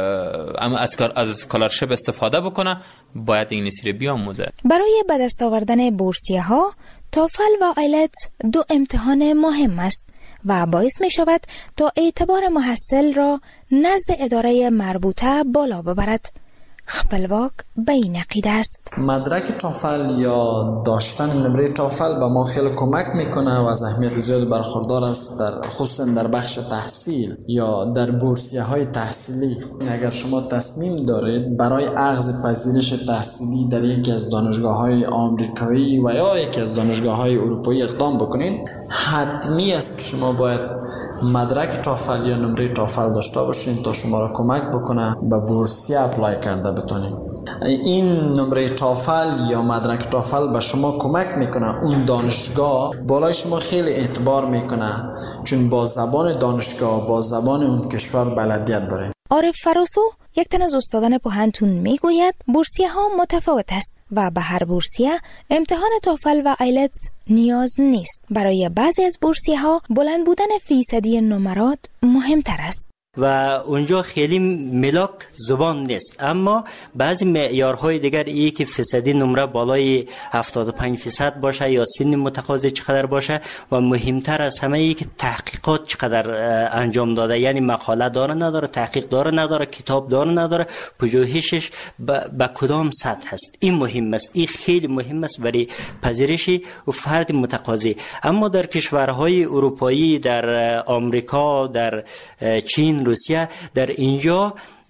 از اسکالرشپ استفاده بکنه باید انگلیسی رو بیاموزه. برای به دست آوردن بورسیه ها تافل و آیلتس دو امتحان مهم است و باعث می شود تا اعتبار محصل را نزد اداره مربوطه بالا ببرد. خپلواک به این عقیده است. مدرک تافل یا داشتن نمره تافل به ما خیلی کمک میکنه و از اهمیت زیاد برخوردار است، خصوصا در بخش تحصیل یا در بورسیه های تحصیلی. اگر شما تصمیم دارید برای اخذ پذیرش تحصیلی در یکی از دانشگاه های آمریکایی و یا یکی از دانشگاه های اروپایی اقدام بکنید، حتمی است که شما باید مدرک تافل یا نمره تافل داشته باشین تا شما را کمک بکنه به بورسیه اپلای کرده بتونید. این نمره تافل یا مدرک تافل به شما کمک میکنه اون دانشگاه بالای شما خیلی اعتبار میکنه، چون با زبان دانشگاه با زبان اون کشور بلدیت داره. عارف فراسو یک تن از استادان پوهنتون میگوید بورسیه ها متفاوت است و به هر بورسیه امتحان تافل و آیلتس نیاز نیست. برای بعضی از بورسیه ها بلند بودن فیصدی نمرات مهمتر است و اونجا خیلی ملاک زبان نیست، اما بعضی معیارهای دیگر ای که فیصدی نمره بالای 75% باشه یا سن متقاضی چقدر باشه و مهمتر از همه ای که تحقیقات چقدر انجام داده، یعنی مقاله داره نداره، تحقیق داره نداره، کتاب داره نداره، پژوهشش به کدام سطح هست. این مهم است، این خیلی مهم است برای پذیرش و فرد متقاضی. اما در کشورهای اروپایی، در آمریکا، در چین، روسیه، در اینجا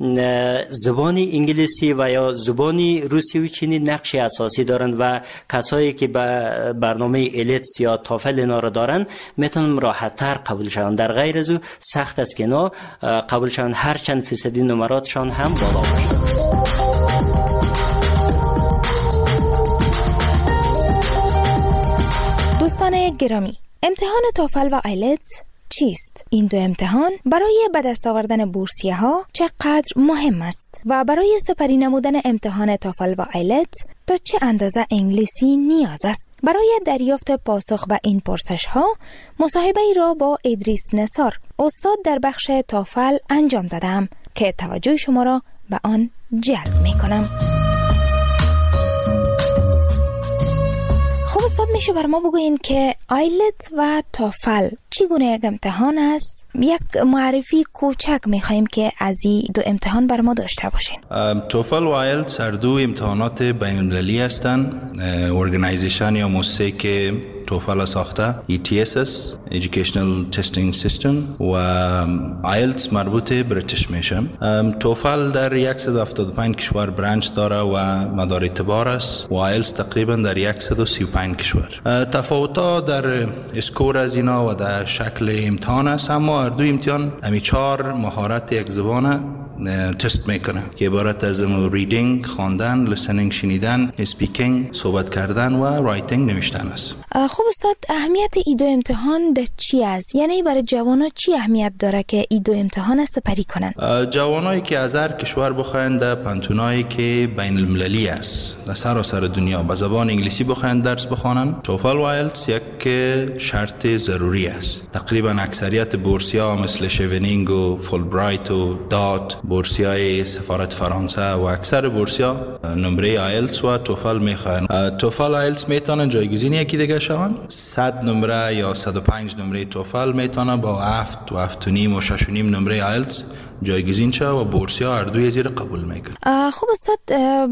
زبان انگلیسی و یا زبان روسی و چینی نقش اساسی دارند و کسایی که به برنامه ایلتس یا تافل اینا را دارند میتونن راحت تر قبول شوند. در غیر از او سخت است که اینا قبول شوند، هر چند فیصدی نمراتشان هم بالا باشه. دوستان گرامی، امتحان تافل و آیلتس چیست؟ این دو امتحان برای به دست آوردن بورسیه ها چقدر مهم است و برای سپری نمودن امتحان تافل و آیلتس تا چه اندازه انگلیسی نیاز است؟ برای دریافت پاسخ به این پرسش ها مصاحبه ای را با ادریس نثار، استاد در بخش تافل انجام دادم که توجه شما را به آن جلب می کنم. خب استاد، میشه بر ما بگوین که آیلتس و تافل چگونه یک امتحان است؟ یک معرفی کوچک میخواییم که از این دو امتحان بر ما داشته باشین. توفل و آیلتس هر دو امتحانات بین المللی هستند. ارگانایزیشن یا مؤسسه که توفل ساخته ETSS Educational Testing System و آیلتس مربوط بریتیش میشه. توفل در 175 کشور برانچ داره و مدار اعتبار است و آیلتس تقریبا در 135 کشور. تفاوت‌ها در اسکور از اینا و در شکل امتحان است، اما هر دو امتحان همی 4 مهارت یک زبان تست میکنه که عبارت از ریدینگ، خواندن، لیسنینگ شنیدن، اسپیکینگ صحبت کردن و رایتینگ نوشتن است. خب استاد، اهمیت این دو امتحان ده چی است؟ یعنی برای جوانا چی اهمیت داره که این دو امتحان سپری کنن؟ جوانایی که از هر کشور بخواین در پانتونایی که بین المللی است در سراسر دنیا به زبان انگلیسی بخواین درس بخوانن، توفل و آیلتس یک شرط ضروری است. تقریبا اکثریت بورسیا مثل شیونینگ و فولبرایت و دات، بورسیای سفارت فرانسه و اکثر بورسیا نمره آیلتس و توفل میخوان. توفل و آیلتس میتونن جایگزین یکی دیگه شون. 100 نمره یا 105 نمره توفل میتونه با 7 و 7.5 و 6.5 نمره آیلتس جایگزین شه و بورسیا هر دوی زیر قبول میکنه. خب استاد،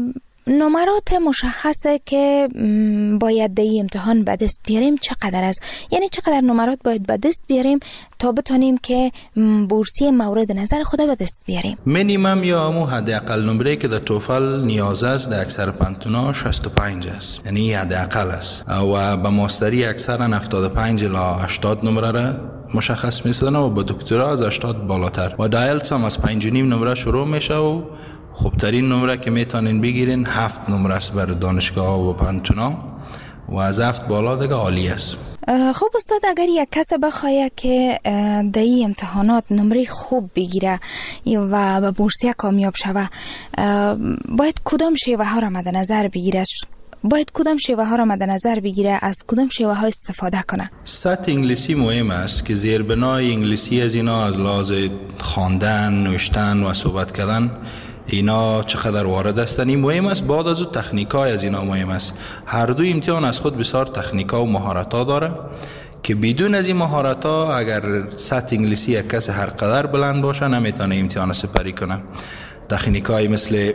نمرات مشخصه که باید در امتحان به دست بیاریم چقدر است؟ یعنی چقدر نمرات باید به دست بیاریم تا بتونیم که بورسیه مورد نظر خود به دست بیاریم؟ مینیمم یا همون حداقل نمره که در توفل نیاز است در اکثر پانتونا 65 است، یعنی حداقل است، و به ماستری اکثرا 75 الی 80 نمره را مشخص می‌سازن و با دکترا از 80 بالاتر، و دایلتس هم از 5.5 نمره شروع میشه و خوبترین نمره که میتونین بگیرین 7 نمره است بر دانشگاه و پانتونا، و از 7 بالا دیگه عالی است. خب استاد، اگر یک کس بخواه که در این امتحانات نمره خوب بگیره و به بورسیه کامیاب شوه، باید کدام شیوه ها را مد نظر بگیره؟ از کدام شیوه ها استفاده کنه؟ سطح انگلیسی مهم است که زیربنای انگلیسی از اینا از لحاظ خواندن، نوشتن و صحبت کردن اینا چقدر وارد هستن این مهم است. بعد از اون تکنیکای از اینا مهم است. هر دو امتحان از خود بسیار تکنیکا و مهارت‌ها داره که بدون از این مهارت‌ها اگر سطح انگلیسی یک کس هر قدر بلند باشه نمیتونه امتحان سپری کنه. تکنیکای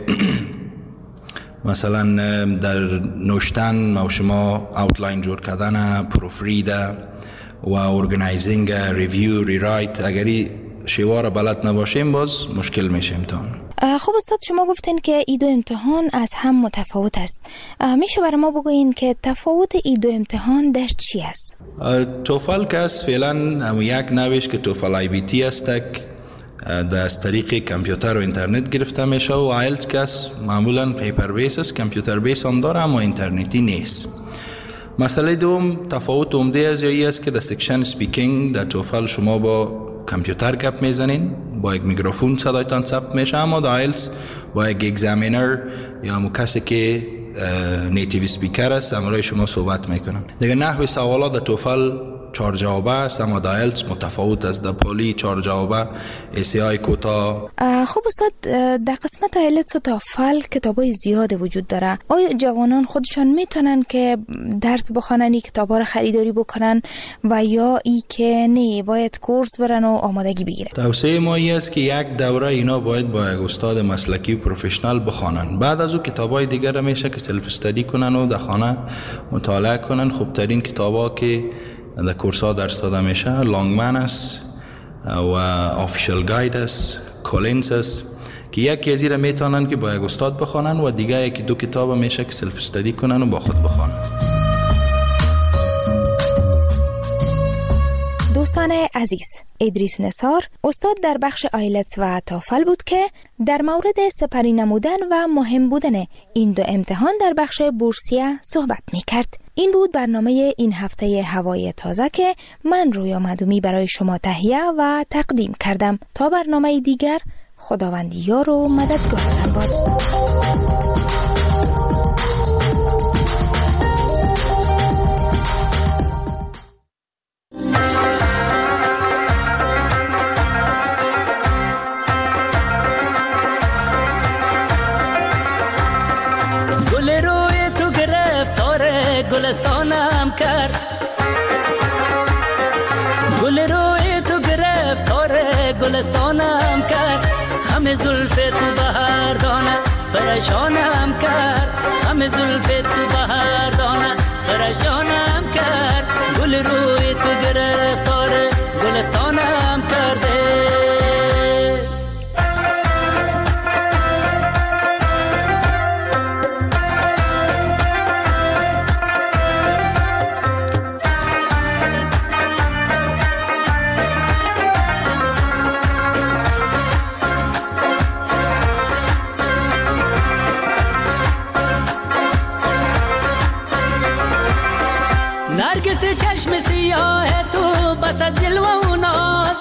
مثلا در نوشتن و شما اوتلاین جور کردن، پروفرید و ارگنایزینگ، ریویو، ریرایت، اگری شیوه را بلد نباشیم باز مشکل میشه امتحان. خب استاد، شما گفتین که ای دو امتحان از هم متفاوت است. میشه برای ما بگوین که تفاوت ای دو امتحان در چی است؟ توفل که است فعلا هم یک نوش که توفل آی بی تی است در از طریق کامپیوتر و اینترنت گرفته میشه، و آیلتس که است معمولا پیپر بیس است، کامپیوتر بیس هم داره اما اینترنتی نیست. مسئله دوم تفاوت عمده از یایی است که در سکشن سپیکینگ در توفل شما با کامپیوتر گپ میزنین، با یک میکروفون صدایتان ثبت میشه، اما در آیلتس با یک اگزامینر یا همون کسی که نیتیو سپیکر است همراه شما صحبت میکنن. دیگه نحوی سوالات در توفل 4 جوابه است، اما در آیلتس متفاوت است. در پولی 4 جوابه، ایسی آی کوتا. خب استاد، در قسمت آیلتس و توفل کتابای زیاد وجود داره. آیا جوانان خودشان میتونن که درس بخونن، این کتابا رو خریداری بکنن، و یا ای که نه باید کورس برن و آمادگی بگیرن؟ توصیه ما ای است که یک دوره اینا باید با یک استاد مسلکی و پروفشنال بخونن. بعد از اون کتابای دیگر رو میشه که سلف استادی کنن و در خانه مطالعه کنن. خوبترین کتابا که در کورس ها درس داده میشه لانگمن است و آفیشال گاید است، کولینز است، که یکی از این میتونن که با یک استاد بخونن و دیگه یکی دو کتاب میشه که سلف استادی کنن و با خود بخونن. دوستان عزیز، ادریس نثار استاد در بخش آیلتس و توفل بود که در مورد سپری نمودن و مهم بودن این دو امتحان در بخش بورسیه صحبت میکرد. این بود برنامه این هفته هوای تازه که من رویا معدومی برای شما تهیه و تقدیم کردم. تا برنامه دیگر، خداوند یار و مددگارتان باد. گلستانم کرد، گل روی تو گرفتار گلستانم کرد، خم زلف تو بهار دانه پریشانم کرد، خم زلف تو بهار دانه پریشانم کرد، گل روی تو گرفتار گلستانم کرده. نرگس چشم سیاه تو بس جلوه و ناز،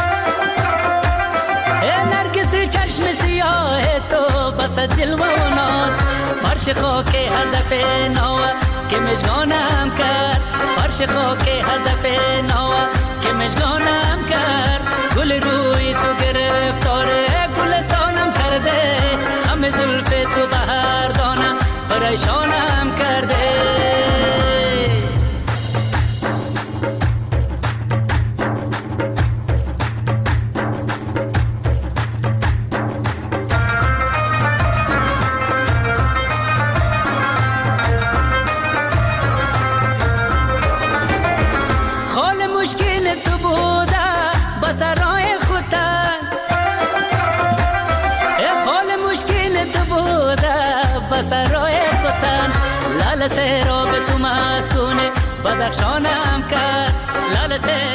نرگس چشم سیاه تو بس جلوه و ناز، فرش خاک هدف نوه که مشگانم کرد، فرش خاک هدف نوه که مشگانم کرد، گل روی تو گرفتار گلستانم کرده، خم زلف تو بهار دانه پریشانم کرده. لال سه را به تو مسکونه بدخشانم کرد لال سه